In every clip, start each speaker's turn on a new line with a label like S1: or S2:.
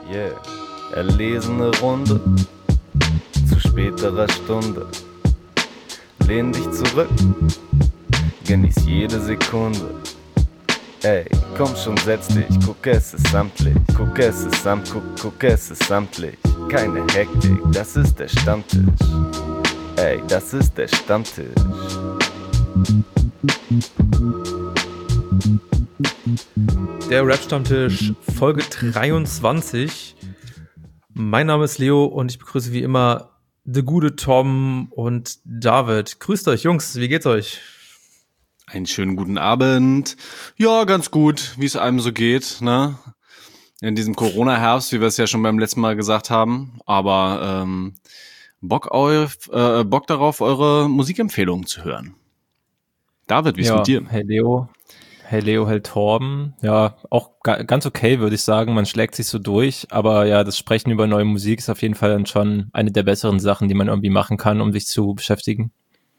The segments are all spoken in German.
S1: Yeah, erlesene Runde zu späterer Stunde. Lehn dich zurück, genieß jede Sekunde. Ey, komm schon, setz dich, guck, es ist samtlich. Guck, es ist guck, es ist samtlich. Keine Hektik, das ist der Stammtisch. Ey, das ist der Stammtisch.
S2: Der Rap-Stammtisch, Folge 23. Mein Name ist Leo und ich begrüße wie immer The gute Tom und David. Grüßt euch, Jungs, wie geht's euch?
S3: Einen schönen guten Abend. Ja, ganz gut, wie es einem so geht, ne? In diesem Corona-Herbst, wie wir es ja schon beim letzten Mal gesagt haben. Aber Bock darauf, eure Musikempfehlungen zu hören. David, wie ist mit dir?
S4: Hey Leo, hey Torben. Ja, auch ganz okay, würde ich sagen. Man schlägt sich so durch, aber ja, das Sprechen über neue Musik ist auf jeden Fall dann schon eine der besseren Sachen, die man irgendwie machen kann, um sich zu beschäftigen.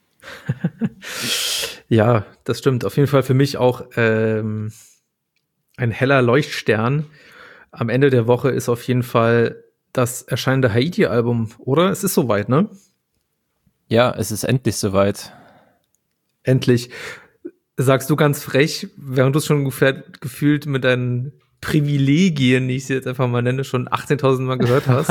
S2: Ja, das stimmt. Auf jeden Fall für mich auch ein heller Leuchtstern. Am Ende der Woche ist auf jeden Fall das erscheinende Haiti-Album, oder? Es ist soweit, ne?
S4: Ja, es ist endlich soweit.
S2: Endlich. Sagst du ganz frech, während du es schon gefühlt mit deinen Privilegien, die ich sie jetzt einfach mal nenne, schon 18.000 Mal gehört hast.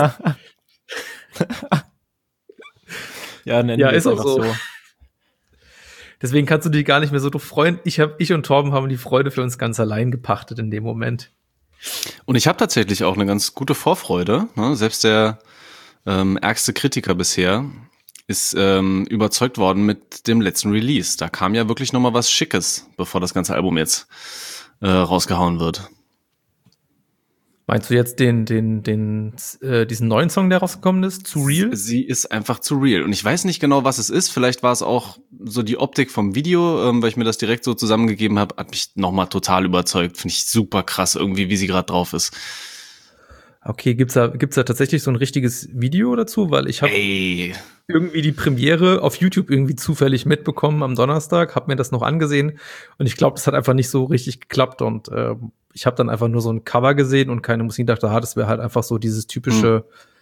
S4: Ja,
S2: ist auch so. Deswegen kannst du dich gar nicht mehr so freuen. Ich und Torben haben die Freude für uns ganz allein gepachtet in dem Moment.
S3: Und ich habe tatsächlich auch eine ganz gute Vorfreude. Ne? Selbst der ärgste Kritiker bisher ist überzeugt worden mit dem letzten Release. Da kam ja wirklich nochmal was Schickes, bevor das ganze Album jetzt rausgehauen wird.
S2: Meinst du jetzt diesen neuen Song, der rausgekommen ist? Zu Real?
S3: Sie ist einfach zu real. Und ich weiß nicht genau, was es ist. Vielleicht war es auch so die Optik vom Video, weil ich mir das direkt so zusammengegeben habe, hat mich nochmal total überzeugt. Finde ich super krass irgendwie, wie sie gerade drauf ist.
S2: Okay, gibt's da tatsächlich so ein richtiges Video dazu? Weil ich habe irgendwie die Premiere auf YouTube irgendwie zufällig mitbekommen am Donnerstag, habe mir das noch angesehen und ich glaube, das hat einfach nicht so richtig geklappt und ich habe dann einfach nur so ein Cover gesehen und keine Musik, dachte, das wäre halt einfach so dieses typische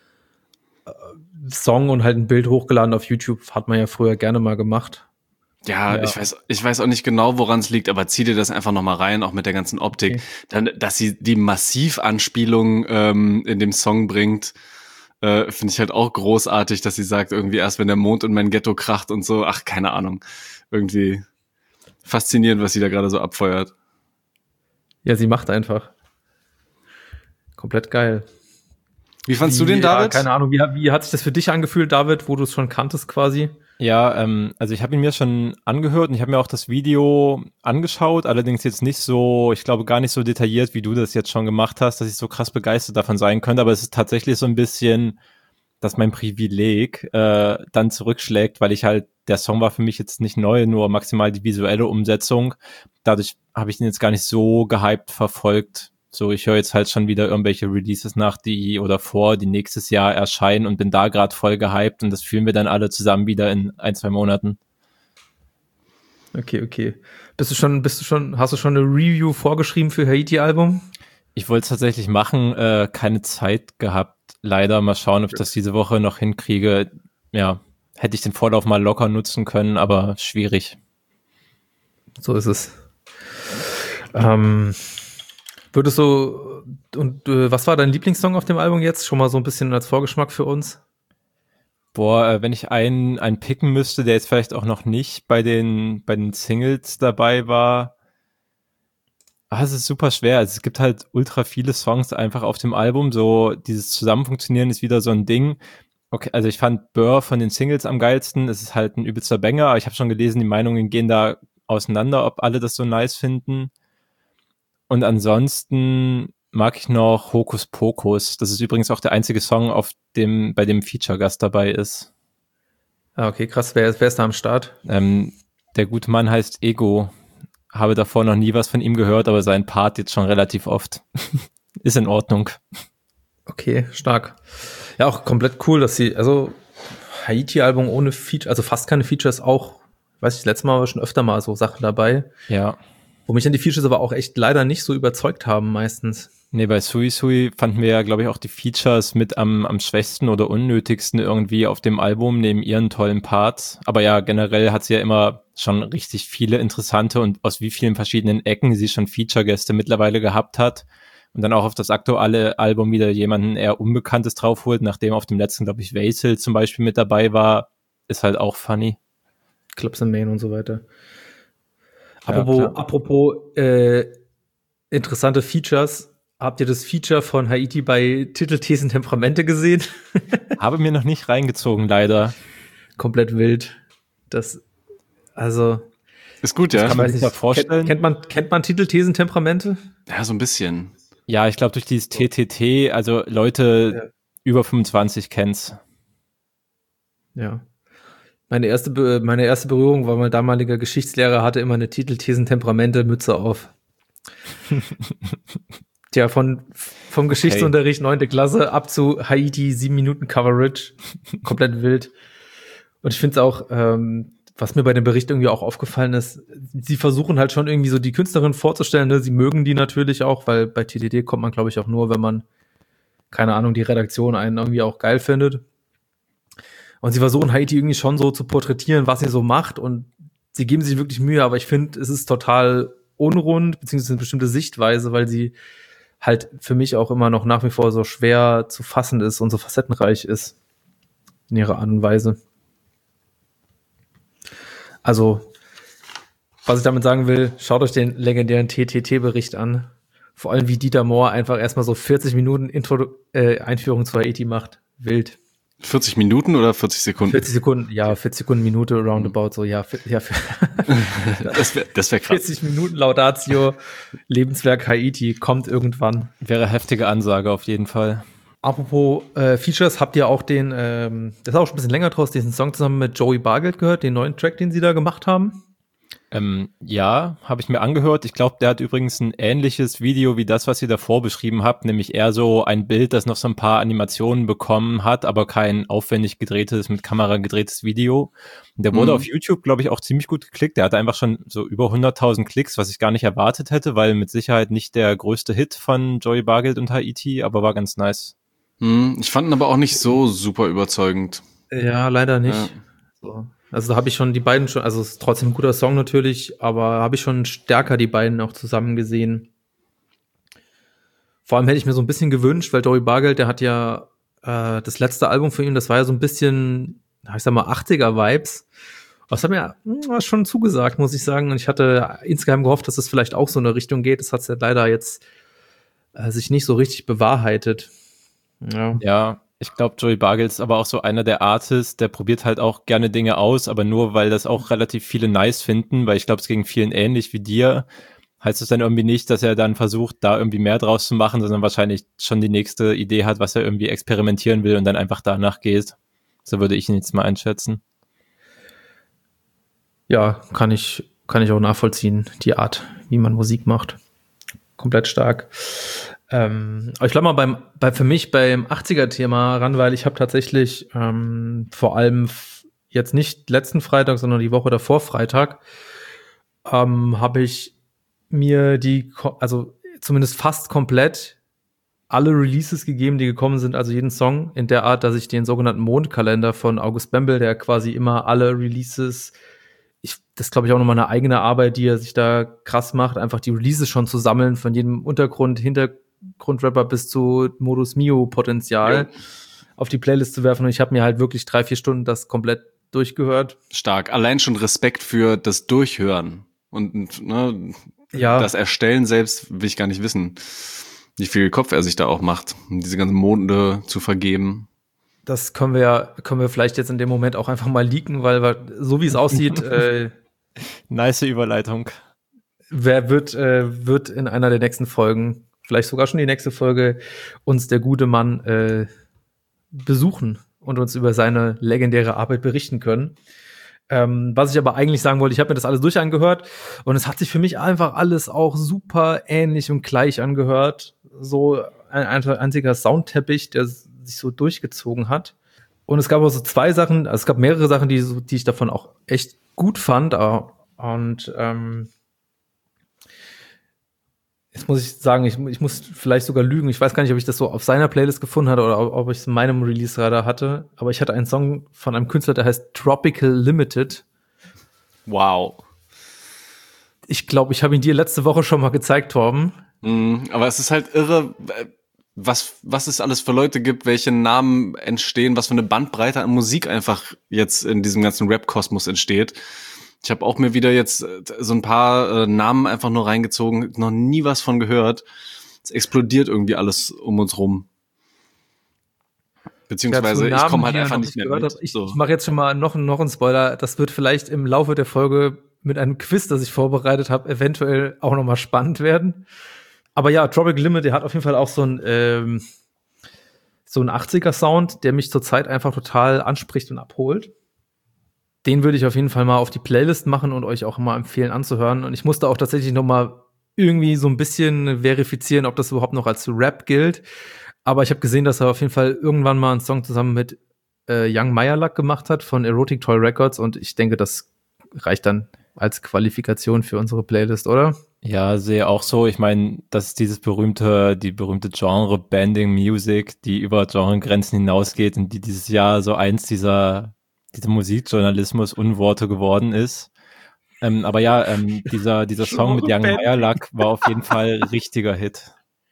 S2: Song und halt ein Bild hochgeladen auf YouTube, hat man ja früher gerne mal gemacht.
S3: Ja, ich weiß auch nicht genau, woran es liegt, aber zieh dir das einfach nochmal rein, auch mit der ganzen Optik. Okay. Dann, dass sie die Massivanspielung in dem Song bringt, finde ich halt auch großartig, dass sie sagt, irgendwie erst wenn der Mond in mein Ghetto kracht und so, ach, keine Ahnung. Irgendwie faszinierend, was sie da gerade so abfeuert.
S2: Ja, sie macht einfach. Komplett geil.
S3: Wie fandst du den, David?
S2: Keine Ahnung, wie hat sich das für dich angefühlt, David, wo du es schon kanntest quasi?
S4: Ja, also ich habe ihn mir schon angehört und ich habe mir auch das Video angeschaut, allerdings jetzt nicht so, ich glaube gar nicht so detailliert, wie du das jetzt schon gemacht hast, dass ich so krass begeistert davon sein könnte, aber es ist tatsächlich so ein bisschen, dass mein Privileg dann zurückschlägt, weil der Song war für mich jetzt nicht neu, nur maximal die visuelle Umsetzung. Dadurch habe ich ihn jetzt gar nicht so gehypt verfolgt. So, ich höre jetzt halt schon wieder irgendwelche Releases nach, die nächstes Jahr erscheinen und bin da gerade voll gehypt und das fühlen wir dann alle zusammen wieder in 1-2 Monaten.
S2: Okay. Hast du schon eine Review vorgeschrieben für Haiti-Album?
S4: Ich wollte es tatsächlich machen, keine Zeit gehabt. Leider mal schauen, ob ich das diese Woche noch hinkriege. Ja, hätte ich den Vorlauf mal locker nutzen können, aber schwierig.
S2: So ist es. Was war dein Lieblingssong auf dem Album jetzt? Schon mal so ein bisschen als Vorgeschmack für uns?
S4: Wenn ich einen picken müsste, der jetzt vielleicht auch noch nicht bei den Singles dabei war. Es ist super schwer. Also es gibt halt ultra viele Songs einfach auf dem Album. So dieses Zusammenfunktionieren ist wieder so ein Ding. Okay, also ich fand Burr von den Singles am geilsten. Es ist halt ein übelster Banger. Aber ich habe schon gelesen, die Meinungen gehen da auseinander, ob alle das so nice finden. Und ansonsten mag ich noch Hokus Pokus. Das ist übrigens auch der einzige Song, bei dem Feature-Gast dabei ist.
S2: Ah, okay, krass. Wer ist da am Start?
S4: Der gute Mann heißt Ego. Habe davor noch nie was von ihm gehört, aber sein Part jetzt schon relativ oft. Ist in Ordnung.
S2: Okay, stark. Ja, auch komplett cool, dass Haiti-Album ohne Feature, also fast keine Features auch, weiß ich, letztes Mal war schon öfter mal so Sachen dabei.
S4: Ja.
S2: Wo mich dann die Features aber auch echt leider nicht so überzeugt haben meistens.
S4: Nee, bei Sui Sui fanden wir ja, glaube ich, auch die Features mit am schwächsten oder unnötigsten irgendwie auf dem Album, neben ihren tollen Parts. Aber ja, generell hat sie ja immer schon richtig viele interessante und aus wie vielen verschiedenen Ecken sie schon Feature-Gäste mittlerweile gehabt hat. Und dann auch auf das aktuelle Album wieder jemanden eher Unbekanntes draufholt, nachdem auf dem letzten, glaube ich, Vasil zum Beispiel mit dabei war, ist halt auch funny.
S2: Clubs in Main und so weiter.
S4: Ja,
S2: Apropos interessante Features. Habt ihr das Feature von Haiti bei Titel, Thesen, Temperamente gesehen?
S4: Habe mir noch nicht reingezogen, leider.
S2: Komplett wild. Das, also.
S3: Ist gut, ja.
S4: Kann man sich da vorstellen?
S2: Kennt man Titel, Thesen, Temperamente?
S3: Ja, so ein bisschen.
S4: Ja, ich glaube durch dieses TTT, also Leute über 25 kennen's.
S2: Ja. Meine erste Berührung war, mein damaliger Geschichtslehrer hatte immer eine Titel, Thesen, Temperamente, Mütze auf. Tja, vom Geschichtsunterricht 9. Klasse ab zu Haiti 7 Minuten Coverage. Komplett wild. Und ich finde es auch, was mir bei dem Bericht irgendwie auch aufgefallen ist, sie versuchen halt schon irgendwie so die Künstlerin vorzustellen, ne? Sie mögen die natürlich auch, weil bei TTT kommt man, glaube ich, auch nur, wenn man, keine Ahnung, die Redaktion einen irgendwie auch geil findet. Und sie versuchen Haiti irgendwie schon so zu porträtieren, was sie so macht, und sie geben sich wirklich Mühe, aber ich finde, es ist total unrund, beziehungsweise eine bestimmte Sichtweise, weil sie halt für mich auch immer noch nach wie vor so schwer zu fassen ist und so facettenreich ist in ihrer Art und Weise. Also, was ich damit sagen will, schaut euch den legendären TTT-Bericht an. Vor allem, wie Dieter Mohr einfach erstmal so 40 Minuten Einführung zu Haiti macht. Wild.
S3: 40 Minuten oder 40 Sekunden?
S2: 40 Sekunden, ja, 40 Sekunden, Minute, roundabout, so, ja.
S3: Das wär krass.
S2: 40 Minuten Laudatio, Lebenswerk Haiti, kommt irgendwann.
S4: Wäre heftige Ansage auf jeden Fall.
S2: Apropos Features, habt ihr auch den, das ist auch schon ein bisschen länger draus, diesen Song zusammen mit Joey Bargeld gehört, den neuen Track, den sie da gemacht haben?
S4: Ja, habe ich mir angehört. Ich glaube, der hat übrigens ein ähnliches Video wie das, was ihr davor beschrieben habt, nämlich eher so ein Bild, das noch so ein paar Animationen bekommen hat, aber kein aufwendig gedrehtes, mit Kamera gedrehtes Video. Und der wurde auf YouTube, glaube ich, auch ziemlich gut geklickt. Der hatte einfach schon so über 100.000 Klicks, was ich gar nicht erwartet hätte, weil mit Sicherheit nicht der größte Hit von Joey Bargeld und Haiti, aber war ganz nice.
S3: Ich fand ihn aber auch nicht so super überzeugend.
S2: Ja, leider nicht.
S3: Ja.
S2: So. Also da habe ich schon die beiden schon, also es ist trotzdem ein guter Song natürlich, aber habe ich schon stärker die beiden auch zusammen gesehen. Vor allem hätte ich mir so ein bisschen gewünscht, weil Joey Bargeld, der hat ja das letzte Album von ihm, das war ja so ein bisschen, ich sag mal, 80er-Vibes. Das hat mir schon zugesagt, muss ich sagen. Und ich hatte insgeheim gehofft, dass es vielleicht auch so in eine Richtung geht. Das hat es ja leider jetzt sich nicht so richtig bewahrheitet.
S4: Ja, ich glaube, Joey Bargeld ist aber auch so einer der Artists, der probiert halt auch gerne Dinge aus, aber nur, weil das auch relativ viele nice finden, weil ich glaube, es ging vielen ähnlich wie dir. Heißt es dann irgendwie nicht, dass er dann versucht, da irgendwie mehr draus zu machen, sondern wahrscheinlich schon die nächste Idee hat, was er irgendwie experimentieren will und dann einfach danach geht. So würde ich ihn jetzt mal einschätzen.
S2: Ja, kann ich auch nachvollziehen, die Art, wie man Musik macht. Komplett stark. Aber ich glaube mal für mich beim 80er-Thema ran, weil ich habe tatsächlich vor allem jetzt nicht letzten Freitag, sondern die Woche davor Freitag, habe ich mir also zumindest fast komplett alle Releases gegeben, die gekommen sind, also jeden Song in der Art, dass ich den sogenannten Mondkalender von August Bembel, der quasi immer alle Releases, das ist, glaube ich, auch nochmal eine eigene Arbeit, die er sich da krass macht, einfach die Releases schon zu sammeln, von jedem Hintergrundrapper bis zu Modus Mio-Potenzial auf die Playlist zu werfen. Und ich habe mir halt wirklich 3-4 Stunden das komplett durchgehört.
S3: Stark. Allein schon Respekt für das Durchhören. Und das Erstellen selbst will ich gar nicht wissen, wie viel Kopf er sich da auch macht, um diese ganzen Monde zu vergeben.
S2: Das können wir vielleicht jetzt in dem Moment auch einfach mal leaken, weil so wie es aussieht,
S4: nice Überleitung.
S2: Wird in einer der nächsten Folgen, vielleicht sogar schon die nächste Folge, uns der gute Mann besuchen und uns über seine legendäre Arbeit berichten können. Was ich aber eigentlich sagen wollte, ich habe mir das alles durchangehört und es hat sich für mich einfach alles auch super ähnlich und gleich angehört. So ein einziger Soundteppich, der sich so durchgezogen hat. Und es gab auch so zwei Sachen, also es gab mehrere Sachen, die ich davon auch echt gut fand. Und Jetzt muss ich sagen, ich muss vielleicht sogar lügen. Ich weiß gar nicht, ob ich das so auf seiner Playlist gefunden hatte oder ob ich es in meinem Release-Radar hatte. Aber ich hatte einen Song von einem Künstler, der heißt Tropical Limited.
S3: Wow.
S2: Ich glaube, ich habe ihn dir letzte Woche schon mal gezeigt, Torben.
S3: Aber es ist halt irre, was es alles für Leute gibt, welche Namen entstehen, was für eine Bandbreite an Musik einfach jetzt in diesem ganzen Rap-Kosmos entsteht. Ich habe auch mir wieder jetzt so ein paar Namen einfach nur reingezogen, noch nie was von gehört. Es explodiert irgendwie alles um uns rum. Beziehungsweise ich komme halt einfach nicht mehr mit.
S2: Ich mache jetzt schon mal noch einen Spoiler. Das wird vielleicht im Laufe der Folge mit einem Quiz, das ich vorbereitet habe, eventuell auch noch mal spannend werden. Aber ja, Tropical Limit, der hat auf jeden Fall auch so ein 80er-Sound, der mich zurzeit einfach total anspricht und abholt. Den würde ich auf jeden Fall mal auf die Playlist machen und euch auch mal empfehlen anzuhören. Und ich musste auch tatsächlich noch mal irgendwie so ein bisschen verifizieren, ob das überhaupt noch als Rap gilt. Aber ich habe gesehen, dass er auf jeden Fall irgendwann mal einen Song zusammen mit Young Meyerluck gemacht hat von Erotic Toy Records. Und ich denke, das reicht dann als Qualifikation für unsere Playlist, oder?
S4: Ja, sehe auch so. Ich meine, das ist die berühmte Genre-Banding-Music, die über Genregrenzen hinausgeht und die dieses Jahr so eins dieser Musikjournalismus-Unworte geworden ist. Aber ja, dieser Song mit Young Meyerluck war auf jeden Fall richtiger Hit.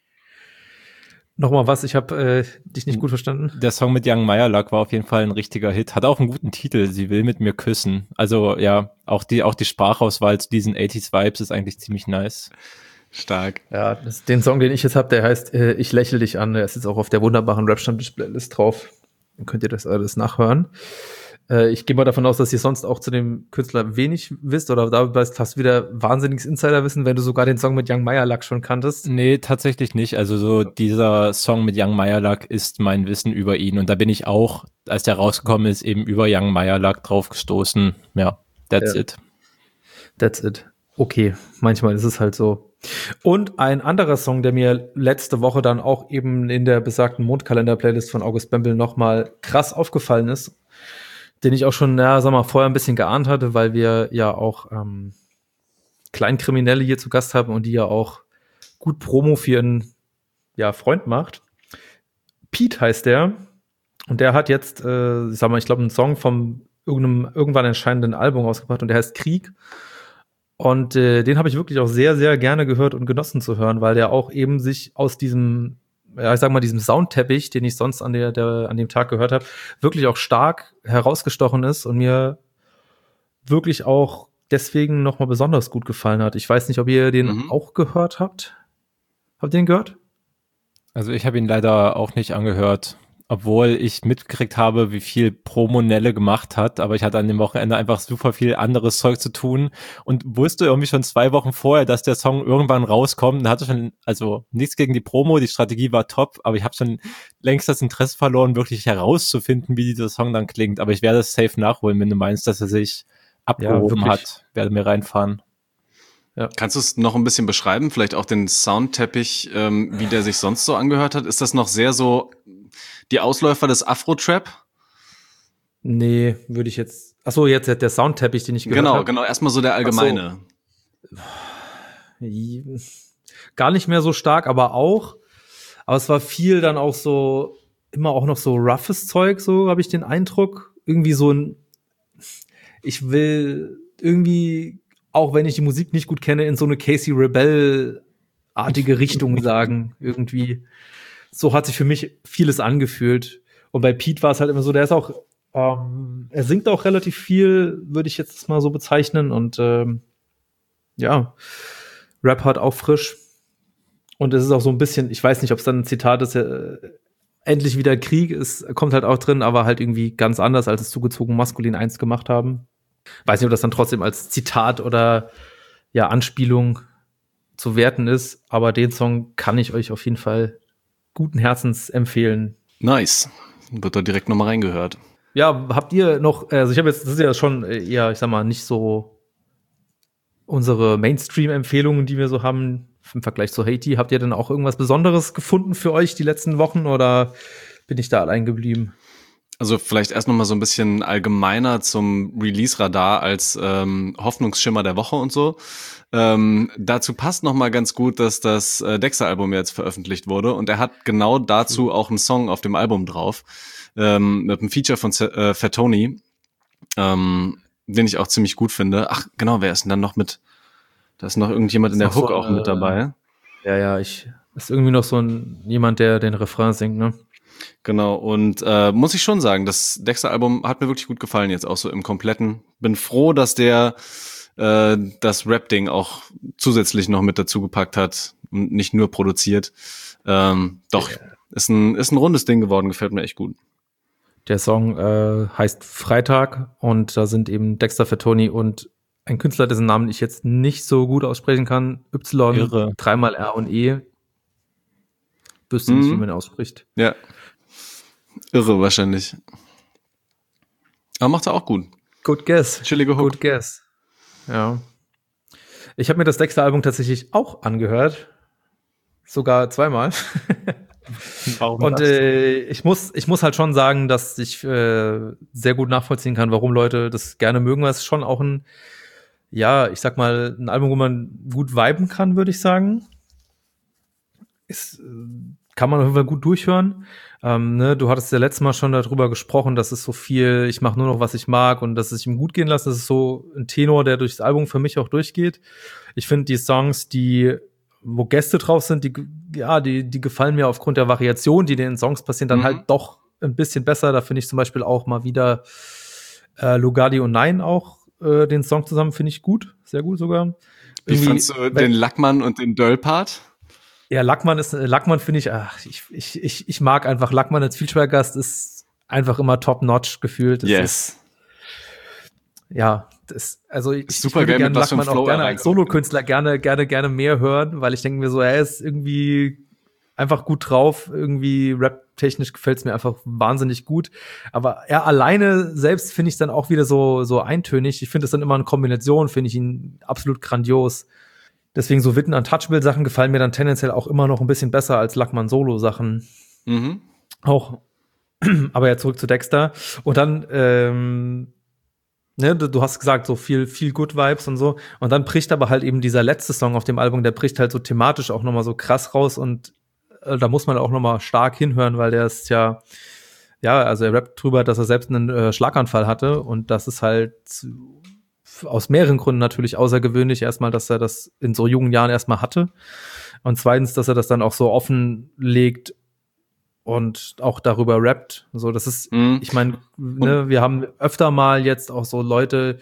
S2: Nochmal was, ich habe dich nicht gut verstanden.
S4: Der Song mit Young Meyerluck war auf jeden Fall ein richtiger Hit. Hat auch einen guten Titel, Sie will mit mir küssen. Also ja, auch die Sprachauswahl zu diesen 80s-Vibes ist eigentlich ziemlich nice.
S3: Stark.
S2: Ja, den Song, den ich jetzt habe, der heißt Ich lächle dich an. Der ist jetzt auch auf der wunderbaren Rap-Stammtisch-Playlist drauf. Dann könnt ihr das alles nachhören. Ich gehe mal davon aus, dass ihr sonst auch zu dem Künstler wenig wisst oder da hast du wieder wahnsinniges Insiderwissen, wenn du sogar den Song mit Young Meyerluck schon kanntest.
S4: Nee, tatsächlich nicht. Also so dieser Song mit Young Meyerluck ist mein Wissen über ihn und da bin ich auch, als der rausgekommen ist, eben über Young Meyerluck drauf gestoßen. Ja, that's it.
S2: That's it. Okay, manchmal ist es halt so. Und ein anderer Song, der mir letzte Woche dann auch eben in der besagten Mondkalender-Playlist von August Bembel nochmal krass aufgefallen ist, den ich auch schon, vorher ein bisschen geahnt hatte, weil wir ja auch Kleinkriminelle hier zu Gast haben und die ja auch gut Promo für ihren Freund macht. Pete heißt der und der hat jetzt, ich glaube, einen Song vom irgendwann erscheinenden Album rausgebracht und der heißt Krieg. Und den habe ich wirklich auch sehr, sehr gerne gehört und genossen zu hören, weil der auch eben sich aus diesem diesem Soundteppich, den ich sonst an dem Tag gehört habe, wirklich auch stark herausgestochen ist und mir wirklich auch deswegen nochmal besonders gut gefallen hat. Ich weiß nicht, ob ihr den auch gehört habt. Habt ihr den gehört?
S4: Also ich habe ihn leider auch nicht angehört, obwohl ich mitgekriegt habe, wie viel Promo Nelle gemacht hat, aber ich hatte an dem Wochenende einfach super viel anderes Zeug zu tun und wusste irgendwie schon 2 Wochen vorher, dass der Song irgendwann rauskommt und hatte schon, also nichts gegen die Promo, die Strategie war top, aber ich habe schon längst das Interesse verloren, wirklich herauszufinden, wie dieser Song dann klingt, aber ich werde es safe nachholen, wenn du meinst, dass er sich abgehoben hat, werde mir reinfahren.
S3: Ja. Kannst du es noch ein bisschen beschreiben, vielleicht auch den Soundteppich, wie der sich sonst so angehört hat? Ist das noch sehr so die Ausläufer des Afro-Trap?
S2: Nee, würde ich jetzt. Achso, jetzt der Soundteppich, den ich gehört habe.
S3: Genau, erstmal so der allgemeine.
S2: Gar nicht mehr so stark, aber auch. Aber es war viel dann auch so, immer auch noch so roughes Zeug, so habe ich den Eindruck. Irgendwie so ich will irgendwie, auch wenn ich die Musik nicht gut kenne, in so eine Casey Rebel-artige Richtung sagen. Irgendwie. So hat sich für mich vieles angefühlt. Und bei Pete war es halt immer so, der ist auch, er singt auch relativ viel, würde ich jetzt mal so bezeichnen. Und Rap halt auch frisch. Und es ist auch so ein bisschen, ich weiß nicht, ob es dann ein Zitat ist, endlich wieder Krieg, es kommt halt auch drin, aber halt irgendwie ganz anders, als es zugezogen maskulin 1 gemacht haben. Weiß nicht, ob das dann trotzdem als Zitat oder Anspielung zu werten ist, aber den Song kann ich euch auf jeden Fall guten Herzens empfehlen.
S3: Nice. Wird da direkt nochmal reingehört.
S2: Ja, habt ihr noch, also ich habe jetzt, das ist ja schon eher, ich sag mal, nicht so unsere Mainstream-Empfehlungen, die wir so haben im Vergleich zu Haiti. Habt ihr denn auch irgendwas Besonderes gefunden für euch die letzten Wochen oder bin ich da allein geblieben?
S3: Also vielleicht erst noch mal so ein bisschen allgemeiner zum Release-Radar als Hoffnungsschimmer der Woche und so. Dazu passt noch mal ganz gut, dass das Dexter-Album jetzt veröffentlicht wurde und er hat genau dazu auch einen Song auf dem Album drauf, mit einem Feature von Fat Tony, den ich auch ziemlich gut finde. Ach genau, wer ist denn dann noch mit? Da ist noch irgendjemand in der Hook auch mit dabei.
S2: Ja, ist irgendwie noch so jemand, der den Refrain singt, ne?
S3: Genau, und muss ich schon sagen, das Dexter-Album hat mir wirklich gut gefallen jetzt auch so im Kompletten. Bin froh, dass der das Rap-Ding auch zusätzlich noch mit dazu gepackt hat und nicht nur produziert. Ist ein rundes Ding geworden, gefällt mir echt gut.
S2: Der Song heißt Freitag und da sind eben Dexter Fat Tony und ein Künstler, dessen Namen ich jetzt nicht so gut aussprechen kann. Y,
S4: Irre.
S2: 3-mal R und E. Wüsste nicht, wie man ausspricht.
S3: Ja. Irre wahrscheinlich. Aber macht er auch gut.
S2: Good guess.
S3: Chillige Hook.
S2: Good guess. Ja. Ich habe mir das Dexter-Album tatsächlich auch angehört. Sogar 2-mal.
S4: Warum
S2: und ich muss halt schon sagen, dass ich sehr gut nachvollziehen kann, warum Leute das gerne mögen. Es ist schon auch ein Album, wo man gut viben kann, würde ich sagen. Kann man auf jeden Fall gut durchhören. Du hattest ja letztes Mal schon darüber gesprochen, dass es so viel, ich mache nur noch, was ich mag und dass es sich ihm gut gehen lässt. Das ist so ein Tenor, der durchs Album für mich auch durchgeht. Ich finde die Songs, wo Gäste drauf sind, die gefallen mir aufgrund der Variation, die in den Songs passieren, dann halt doch ein bisschen besser. Da finde ich zum Beispiel auch mal wieder Lugardi und Nein auch den Song zusammen finde ich gut, sehr gut sogar.
S3: Wie fandst du den Lackmann und den Döll-Part?
S2: Ja, Lackmann finde ich mag einfach Lackmann als Feature-Gast, ist einfach immer top-notch gefühlt.
S3: Yes.
S2: Ich
S3: super
S2: würde
S3: gerne
S2: Lackmann auch gerne als Solokünstler gerne mehr hören, weil ich denke mir so, er ist irgendwie einfach gut drauf, irgendwie rap-technisch gefällt es mir einfach wahnsinnig gut, aber er alleine selbst finde ich dann auch wieder so eintönig. Ich finde es dann immer eine Kombination, finde ich ihn absolut grandios. Deswegen so Witten Untouchable-Sachen gefallen mir dann tendenziell auch immer noch ein bisschen besser als Lackmann-Solo-Sachen. Auch. Aber ja, zurück zu Dexter. Und dann, du hast gesagt, so viel Good Vibes und so. Und dann bricht aber halt eben dieser letzte Song auf dem Album, der bricht halt so thematisch auch nochmal so krass raus. Und da muss man auch nochmal stark hinhören, weil der ist also er rappt drüber, dass er selbst einen Schlaganfall hatte. Und das ist halt aus mehreren Gründen natürlich außergewöhnlich. Erstmal, dass er das in so jungen Jahren erstmal hatte. Und zweitens, dass er das dann auch so offenlegt und auch darüber rappt. So, das ist, ich meine, wir haben öfter mal jetzt auch so Leute,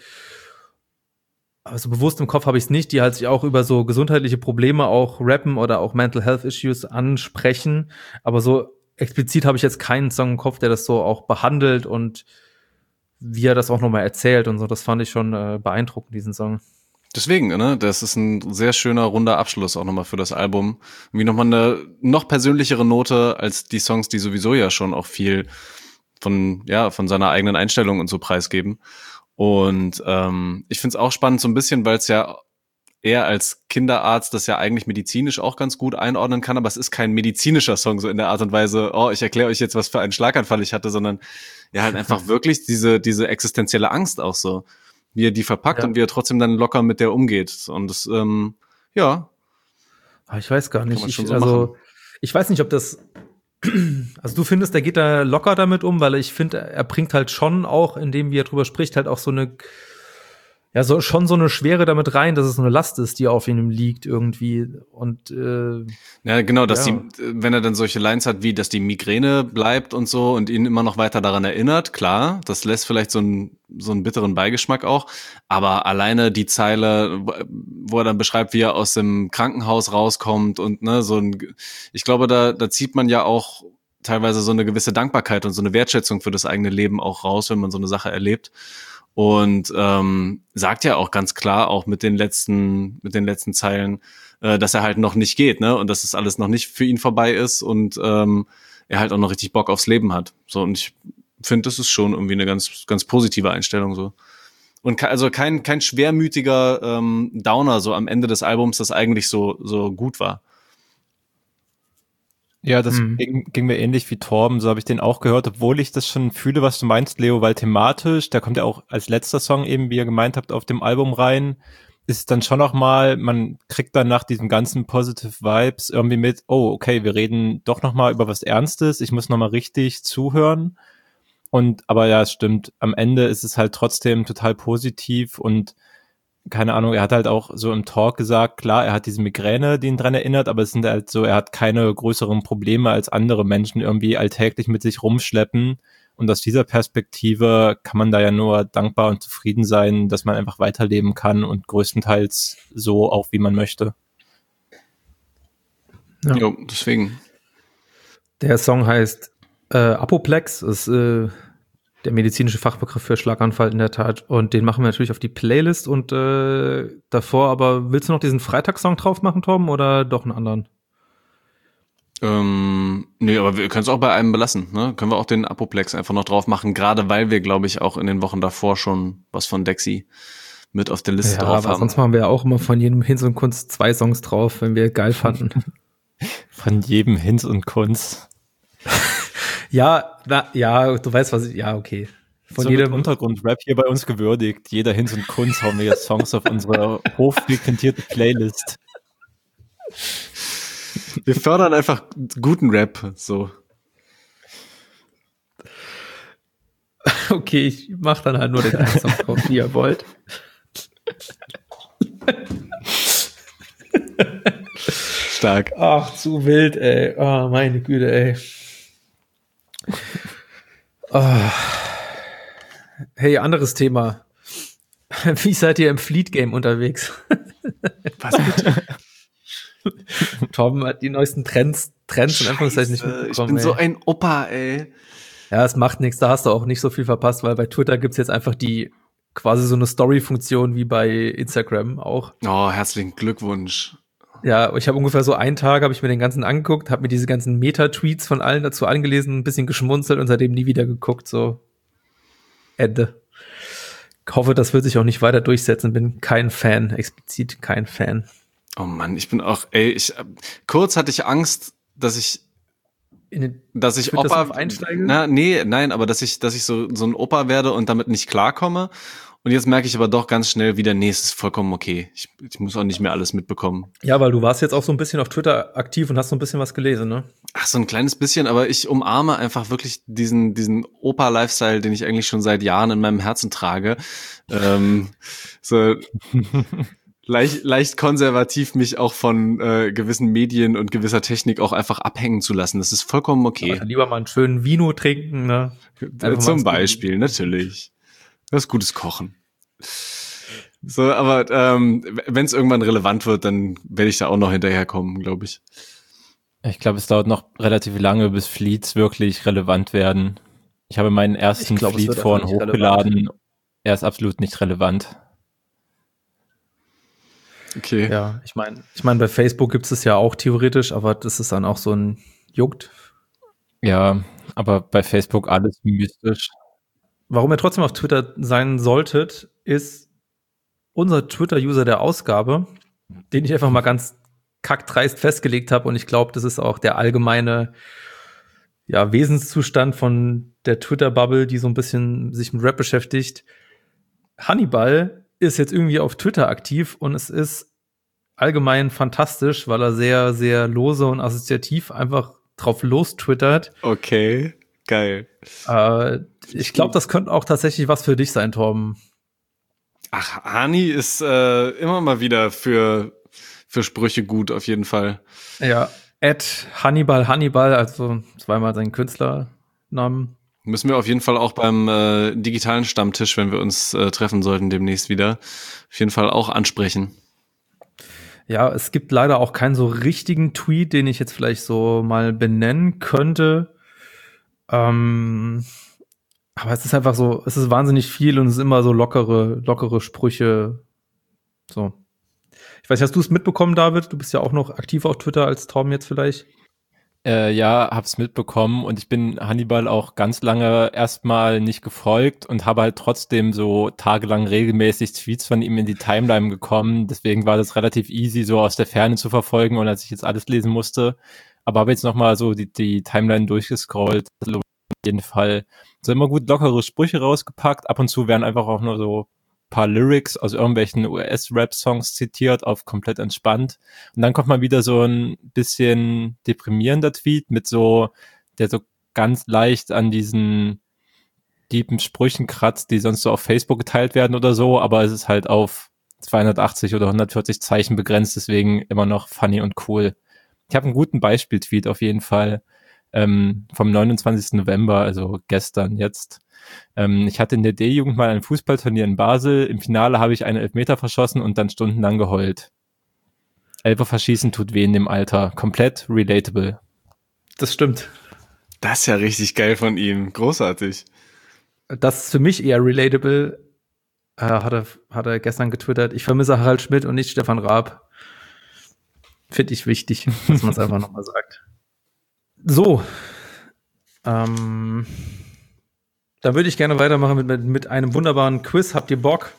S2: also bewusst im Kopf habe ich es nicht, die halt sich auch über so gesundheitliche Probleme auch rappen oder auch Mental Health Issues ansprechen. Aber so explizit habe ich jetzt keinen Song im Kopf, der das so auch behandelt und wie er das auch nochmal erzählt und so. Das fand ich schon beeindruckend, diesen Song.
S3: Deswegen, ne, das ist ein sehr schöner, runder Abschluss auch nochmal für das Album. Wie nochmal eine noch persönlichere Note als die Songs, die sowieso ja schon auch viel von seiner eigenen Einstellung und so preisgeben. Und ich find's auch spannend so ein bisschen, weil es ja er als Kinderarzt das ja eigentlich medizinisch auch ganz gut einordnen kann, aber es ist kein medizinischer Song so in der Art und Weise, ich erkläre euch jetzt, was für einen Schlaganfall ich hatte, sondern ja halt einfach wirklich diese existenzielle Angst auch so, wie er die verpackt und wie er trotzdem dann locker mit der umgeht. Und das,
S2: ich weiß gar nicht.
S3: So
S2: ich weiß nicht, ob das, also du findest, der geht da locker damit um, weil ich finde, er bringt halt schon auch, indem wie er drüber spricht, halt auch so eine Schwere damit rein, dass es so eine Last ist, die auf ihm liegt irgendwie. Und
S3: ja, genau, dass wenn er dann solche Lines hat, wie dass die Migräne bleibt und so und ihn immer noch weiter daran erinnert, klar, das lässt vielleicht so einen bitteren Beigeschmack auch, aber alleine die Zeile, wo er dann beschreibt, wie er aus dem Krankenhaus rauskommt und ne, ich glaube, da zieht man ja auch teilweise so eine gewisse Dankbarkeit und so eine Wertschätzung für das eigene Leben auch raus, wenn man so eine Sache erlebt. Und sagt ja auch ganz klar, auch mit den letzten Zeilen, dass er halt noch nicht geht, ne? Und dass das alles noch nicht für ihn vorbei ist und er halt auch noch richtig Bock aufs Leben hat. So, und ich finde, das ist schon irgendwie eine ganz, ganz positive Einstellung so. Und also kein schwermütiger Downer so am Ende des Albums, das eigentlich so gut war.
S4: Ja, das ging mir ähnlich wie Torben, so habe ich den auch gehört, obwohl ich das schon fühle, was du meinst, Leo, weil thematisch, da kommt ja auch als letzter Song eben, wie ihr gemeint habt, auf dem Album rein, ist dann schon nochmal, man kriegt dann nach diesen ganzen Positive Vibes irgendwie mit, oh, okay, wir reden doch nochmal über was Ernstes, ich muss nochmal richtig zuhören. Aber ja, es stimmt, am Ende ist es halt trotzdem total positiv und keine Ahnung, er hat halt auch so im Talk gesagt, klar, er hat diese Migräne, die ihn dran erinnert, aber es sind halt so, er hat keine größeren Probleme als andere Menschen irgendwie alltäglich mit sich rumschleppen. Und aus dieser Perspektive kann man da ja nur dankbar und zufrieden sein, dass man einfach weiterleben kann und größtenteils so auch, wie man möchte.
S3: Ja, jo, deswegen.
S2: Der Song heißt Apoplex, ist der medizinische Fachbegriff für Schlaganfall in der Tat. Und den machen wir natürlich auf die Playlist. Und davor, aber willst du noch diesen Freitagssong drauf machen, Tom, oder doch einen anderen?
S3: Nee, aber wir können es auch bei einem belassen. Ne? Können wir auch den Apoplex einfach noch drauf machen, gerade weil wir, glaube ich, auch in den Wochen davor schon was von Dexy mit auf der Liste drauf haben.
S2: Sonst machen wir ja auch immer von jedem Hinz und Kunst 2 Songs drauf, wenn wir geil fanden.
S4: Von jedem Hinz und Kunst.
S2: Ja, du weißt, was ich, ja, okay.
S4: Von jedem Untergrundrap hier bei uns gewürdigt. Jeder Hinz und Kunst hauen wir jetzt Songs auf unsere hochfrequentierte Playlist.
S3: Wir fördern einfach guten Rap, so.
S2: Okay, ich mach dann halt nur den einen Song drauf, wie ihr wollt.
S3: Stark.
S2: Ach, zu wild, ey. Oh, meine Güte, ey. Oh. Hey, anderes Thema. Wie seid ihr im Fleet-Game unterwegs?
S3: Was bitte?
S2: Tom hat die neuesten Trends in Anführungszeichen nicht mitbekommen.
S3: Ich bin so ein Opa, ey.
S2: Ja, es macht nichts, da hast du auch nicht so viel verpasst, weil bei Twitter gibt's jetzt einfach die quasi so eine Story-Funktion wie bei Instagram auch.
S3: Oh, herzlichen Glückwunsch.
S2: Ja, ich habe ungefähr so einen Tag, habe ich mir den ganzen angeguckt, habe mir diese ganzen Meta-Tweets von allen dazu angelesen, ein bisschen geschmunzelt und seitdem nie wieder geguckt, so Ende. Ich hoffe, das wird sich auch nicht weiter durchsetzen, bin kein Fan, explizit kein Fan.
S3: Oh Mann, ich bin auch, kurz hatte ich Angst, dass ich Opa
S2: einsteige.
S3: Nein, aber dass ich so ein Opa werde und damit nicht klarkomme. Und jetzt merke ich aber doch ganz schnell wieder, nee, es ist vollkommen okay. Ich muss auch nicht mehr alles mitbekommen.
S2: Ja, weil du warst jetzt auch so ein bisschen auf Twitter aktiv und hast so ein bisschen was gelesen, ne?
S3: Ach, so ein kleines bisschen, aber ich umarme einfach wirklich diesen Opa-Lifestyle, den ich eigentlich schon seit Jahren in meinem Herzen trage. So leicht konservativ mich auch von gewissen Medien und gewisser Technik auch einfach abhängen zu lassen. Das ist vollkommen okay.
S2: Ja, lieber mal einen schönen Vino trinken, ne?
S3: Zum Beispiel, natürlich. Das ist gutes Kochen. So, aber wenn es irgendwann relevant wird, dann werde ich da auch noch hinterherkommen, glaube ich.
S4: Ich glaube, es dauert noch relativ lange, bis Fleets wirklich relevant werden. Ich habe meinen ersten Fleet vorhin hochgeladen. Relevant. Er ist absolut nicht relevant.
S3: Okay.
S2: Ja, ich meine, bei Facebook gibt es ja auch theoretisch, aber das ist dann auch so ein Juckt.
S4: Ja, aber bei Facebook alles mystisch.
S2: Warum ihr trotzdem auf Twitter sein solltet, ist unser Twitter-User der Ausgabe, den ich einfach mal ganz kackdreist festgelegt habe. Und ich glaube, das ist auch der allgemeine Wesenszustand von der Twitter-Bubble, die so ein bisschen sich mit Rap beschäftigt. Hannibal ist jetzt irgendwie auf Twitter aktiv und es ist allgemein fantastisch, weil er sehr, sehr lose und assoziativ einfach drauf los-twittert.
S3: Okay. Geil.
S2: Ich glaube, das könnte auch tatsächlich was für dich sein, Torben.
S3: Ach, Hani ist immer mal wieder für Sprüche gut, auf jeden Fall.
S2: Ja, @Hannibal, also zweimal seinen Künstlernamen.
S3: Müssen wir auf jeden Fall auch beim digitalen Stammtisch, wenn wir uns treffen sollten demnächst wieder, auf jeden Fall auch ansprechen.
S2: Ja, es gibt leider auch keinen so richtigen Tweet, den ich jetzt vielleicht so mal benennen könnte. Aber es ist einfach so, es ist wahnsinnig viel und es ist immer so lockere Sprüche. So. Ich weiß nicht, hast du es mitbekommen, David? Du bist ja auch noch aktiver auf Twitter als Tom jetzt vielleicht.
S4: Ja, hab's mitbekommen und ich bin Hannibal auch ganz lange erstmal nicht gefolgt und habe halt trotzdem so tagelang regelmäßig Tweets von ihm in die Timeline gekommen. Deswegen war das relativ easy, so aus der Ferne zu verfolgen und als ich jetzt alles lesen musste. Aber habe jetzt nochmal so die Timeline durchgescrollt. Also auf jeden Fall so immer gut lockere Sprüche rausgepackt. Ab und zu werden einfach auch nur so paar Lyrics aus irgendwelchen US-Rap-Songs zitiert, auf komplett entspannt. Und dann kommt mal wieder so ein bisschen deprimierender Tweet mit so, der so ganz leicht an diesen deepen Sprüchen kratzt, die sonst so auf Facebook geteilt werden oder so, aber es ist halt auf 280 oder 140 Zeichen begrenzt, deswegen immer noch funny und cool. Ich habe einen guten Beispiel-Tweet auf jeden Fall vom 29. November, also gestern jetzt. Ich hatte in der D-Jugend mal ein Fußballturnier in Basel. Im Finale habe ich einen Elfmeter verschossen und dann stundenlang geheult. Elfer verschießen tut weh in dem Alter. Komplett relatable.
S2: Das stimmt.
S3: Das ist ja richtig geil von ihm. Großartig.
S2: Das ist für mich eher relatable. Hat er gestern getwittert. Ich vermisse Harald Schmidt und nicht Stefan Raab. Finde ich wichtig, dass man es einfach nochmal sagt. So. Dann würde ich gerne weitermachen mit einem wunderbaren Quiz. Habt ihr Bock?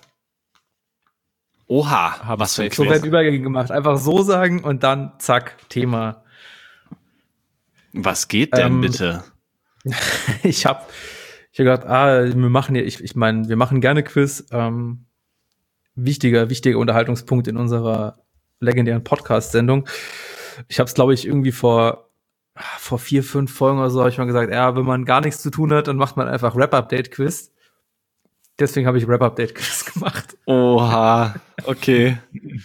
S3: Oha, was für ein
S2: So weit Übergänge gemacht. Einfach so sagen und dann zack, Thema.
S3: Was geht denn bitte?
S2: Ich hab gedacht, wir machen hier, ich meine, wir machen gerne Quiz. Wichtiger Unterhaltungspunkt in unserer legendären Podcast-Sendung. Ich habe es, glaube ich, irgendwie vor 4, 5 Folgen oder so habe ich mal gesagt, wenn man gar nichts zu tun hat, dann macht man einfach Rap-Update-Quiz. Deswegen habe ich Rap-Update-Quiz gemacht.
S3: Oha, okay.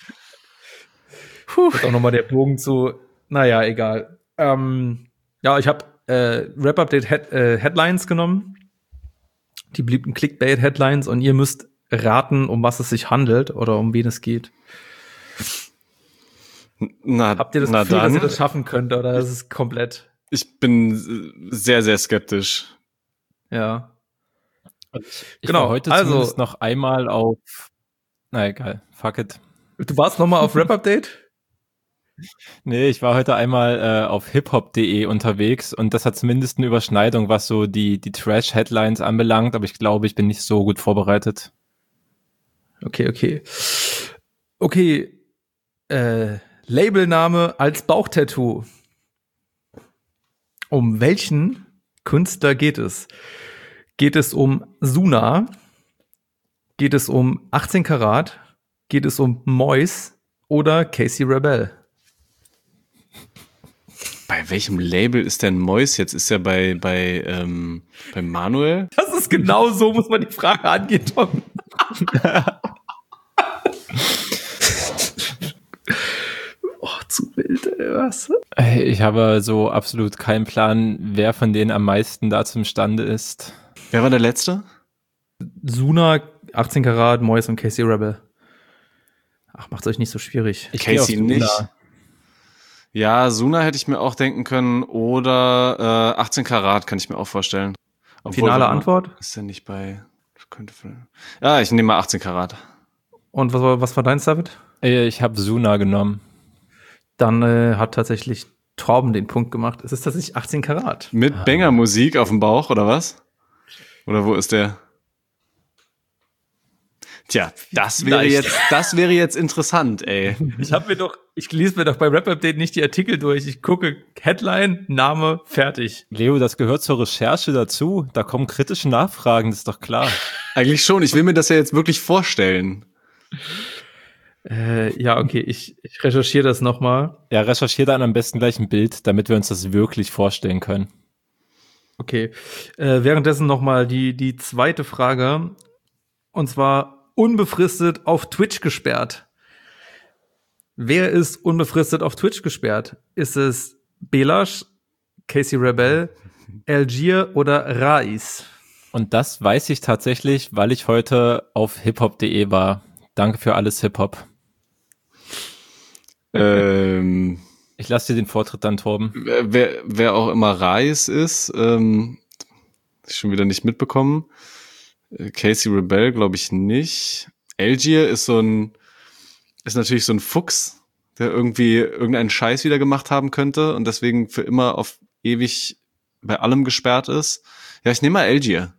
S2: Jetzt auch nochmal der Bogen zu, naja, egal. Ich habe Rap-Update-Headlines genommen. Die beliebten Clickbait-Headlines und ihr müsst raten, um was es sich handelt oder um wen es geht. Habt ihr das Gefühl, dass ihr das schaffen könnt oder ist es komplett?
S3: Ich bin sehr, sehr skeptisch.
S2: Ja.
S4: Ich war heute zumindest noch einmal auf, na egal, fuck it.
S2: Du warst noch mal auf Rap-Update?
S4: Nee, ich war heute einmal auf hiphop.de unterwegs und das hat zumindest eine Überschneidung, was so die Trash-Headlines anbelangt, aber ich glaube, ich bin nicht so gut vorbereitet.
S2: Okay. Labelname als Bauchtattoo. Um welchen Künstler geht es? Geht es um Suna? Geht es um 18 Karat? Geht es um Mois oder Casey Rebel?
S3: Bei welchem Label ist denn Mois jetzt? Ist er bei Manuel?
S2: Das ist genau so, muss man die Frage angehen, Tom. Zu wild, was?
S4: Ich habe so absolut keinen Plan, wer von denen am meisten da zum Stande ist.
S3: Wer war der Letzte?
S2: Suna, 18 Karat, Mois und Casey Rebel. Ach, macht's euch nicht so schwierig.
S3: Casey nicht. Ja, Suna hätte ich mir auch denken können oder 18 Karat kann ich mir auch vorstellen.
S2: Finale Antwort?
S3: Ist der nicht bei... Ja, ich nehme mal 18 Karat.
S2: Und was war dein, David?
S4: Ich habe Suna genommen.
S2: Dann hat tatsächlich Torben den Punkt gemacht. Es ist tatsächlich 18 Karat.
S3: Mit Banger-Musik auf dem Bauch, oder was? Oder wo ist der? Tja, das wäre jetzt interessant, ey.
S2: Ich lese mir doch bei Rap-Update nicht die Artikel durch. Ich gucke Headline, Name, fertig.
S4: Leo, das gehört zur Recherche dazu. Da kommen kritische Nachfragen, das ist doch klar.
S3: Eigentlich schon. Ich will mir das ja jetzt wirklich vorstellen.
S2: Ja, okay, ich recherchiere das nochmal.
S4: Ja, recherchiere dann am besten gleich ein Bild, damit wir uns das wirklich vorstellen können.
S2: Okay, währenddessen nochmal die zweite Frage. Und zwar unbefristet auf Twitch gesperrt. Wer ist unbefristet auf Twitch gesperrt? Ist es Belash, Casey Rebel, Algier oder Rais? Und
S4: das weiß ich tatsächlich, weil ich heute auf hiphop.de war. Danke für alles Hip-Hop. Ich lasse dir den Vortritt dann, Torben.
S3: Wer auch immer Rais ist, schon wieder nicht mitbekommen. Casey Rebel glaube ich nicht. Algier ist natürlich so ein Fuchs, der irgendwie irgendeinen Scheiß wieder gemacht haben könnte und deswegen für immer auf ewig bei allem gesperrt ist. Ja, ich nehme mal Algier.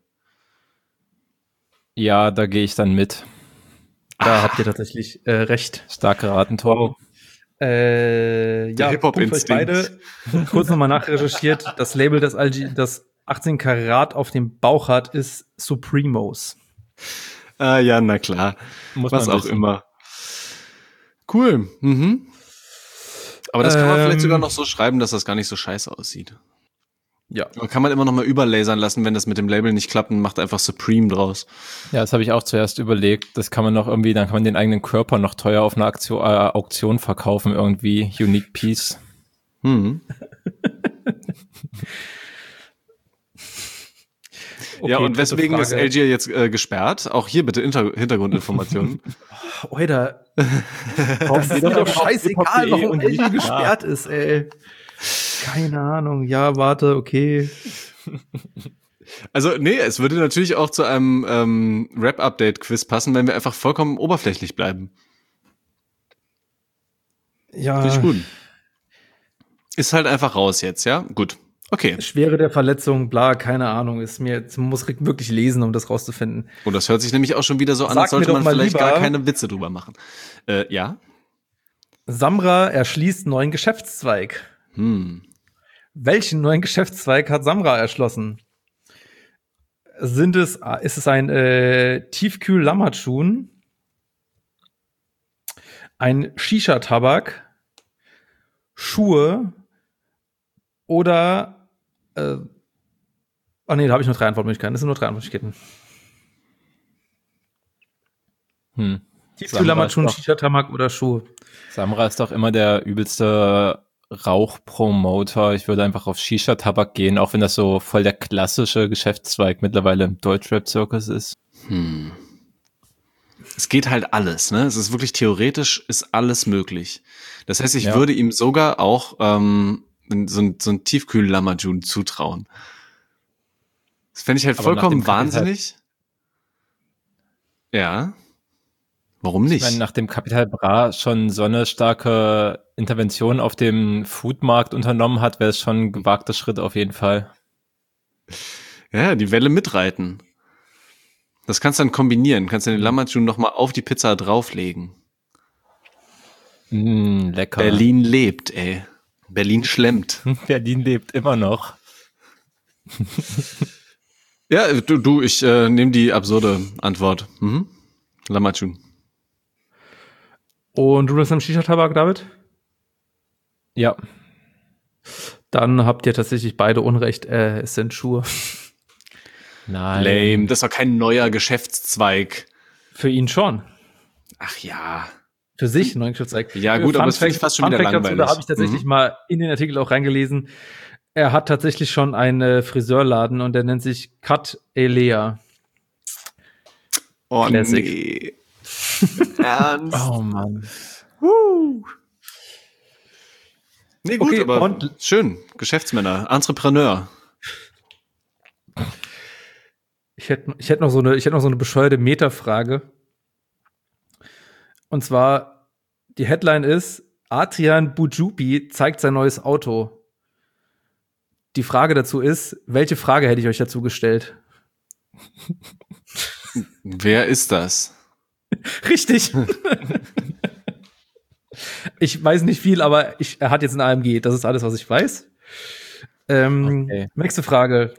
S4: Ja, da gehe ich dann mit.
S2: Da habt ihr tatsächlich recht.
S4: Stark geraten, Torben.
S3: Der Hip-Hop-Instinkt.
S2: Punkt für euch beide. Kurz nochmal nachrecherchiert. Das Label, das 18 Karat auf dem Bauch hat, ist Supremos.
S3: Ja, na klar.
S4: Muss
S3: Was
S4: man
S3: auch
S4: wissen.
S3: immer. Cool. Mhm. Aber das kann man vielleicht sogar noch so schreiben, dass das gar nicht so scheiße aussieht.
S2: Ja.
S3: Aber kann man immer noch mal überlasern lassen, wenn das mit dem Label nicht klappt und macht einfach Supreme draus.
S4: Ja, das habe ich auch zuerst überlegt. Das kann man noch irgendwie, dann kann man den eigenen Körper noch teuer auf einer Auktion verkaufen, irgendwie. Unique Piece.
S3: Mhm.
S2: Okay,
S3: Ja, und
S2: dritte
S3: weswegen ist
S2: Frage.
S3: LG jetzt gesperrt? Auch hier bitte Hintergrundinformationen.
S2: Alter, das ist mir doch scheißegal, warum LG gesperrt ist, ey. Keine Ahnung. Ja, warte, okay.
S3: Also, nee, es würde natürlich auch zu einem Rap-Update-Quiz passen, wenn wir einfach vollkommen oberflächlich bleiben.
S2: Ja,
S3: Finde ich gut. Ist halt einfach raus jetzt, ja? Gut. Okay.
S2: Schwere der Verletzung, bla, keine Ahnung. Ist mir, jetzt muss ich wirklich lesen, um das rauszufinden.
S3: Und das hört sich nämlich auch schon wieder so an,
S2: Sag
S3: als sollte
S2: mir doch
S3: man
S2: mal
S3: vielleicht
S2: lieber-
S3: gar keine Witze drüber machen. Ja?
S2: Samra erschließt neuen Geschäftszweig. Welchen neuen Geschäftszweig hat Samra erschlossen? Ist es ein Tiefkühl-Lammertschun, ein Shisha-Tabak, Schuhe oder nee, da habe ich nur 3 Antwortmöglichkeiten. Das sind nur 3 Antwortmöglichkeiten. Tiefkühl-Lammertschun,
S4: Samra ist doch-
S2: Shisha-Tabak oder Schuhe.
S4: Samra ist doch immer der übelste Rauchpromoter. Ich würde einfach auf Shisha-Tabak gehen, auch wenn das so voll der klassische Geschäftszweig mittlerweile im Deutschrap-Zirkus ist.
S3: Es geht halt alles, ne? Es ist wirklich theoretisch, ist alles möglich. Das heißt, ich
S4: Ja.
S3: würde ihm sogar auch so ein Tiefkühl-Lammerjun zutrauen. Das fände ich halt
S4: Aber nach
S3: vollkommen
S4: dem Kapital-
S3: wahnsinnig. Ja. Warum
S4: Ich
S3: nicht?
S4: meine, nachdem Capital Bra schon so eine starke Intervention auf dem Foodmarkt unternommen hat, wäre es schon ein gewagter Schritt auf jeden Fall.
S3: Ja, die Welle mitreiten. Das kannst du dann kombinieren. Kannst du den Lammerjun noch mal auf die Pizza drauflegen.
S4: Lecker.
S3: Berlin lebt, ey. Berlin schlemmt.
S4: Berlin lebt immer noch.
S3: Ja, ich nehme die absurde Antwort. Lammerjun.
S2: Und du bist am Shisha-Tabak, David?
S4: Ja.
S2: Dann habt ihr tatsächlich beide Unrecht. Es sind Schuhe.
S4: Nein.
S3: Lame. Das ist doch kein neuer Geschäftszweig.
S2: Für ihn schon.
S3: Ach ja.
S2: Für sich ein neuer Geschäftszweig.
S3: Ja, gut, aber das finde ich fast schon wieder langweilig.
S2: Da habe ich tatsächlich mal in den Artikel auch reingelesen. Er hat tatsächlich schon einen Friseurladen und der nennt sich Cut Elea.
S3: Oh
S2: Classic.
S3: nee. Ernst?
S4: Oh Mann.
S3: Nee, gut,
S2: Okay,
S3: aber
S2: und-
S3: schön. Geschäftsmänner, Entrepreneur.
S2: Ich hätte noch so eine bescheuerte Metafrage. Und zwar, die Headline ist, Adrian Bujubi zeigt sein neues Auto. Die Frage dazu ist, welche Frage hätte ich euch dazu gestellt?
S3: Wer ist das?
S2: Richtig. Ich weiß nicht viel, aber er hat jetzt ein AMG. Das ist alles, was ich weiß.
S4: Okay.
S2: Nächste Frage.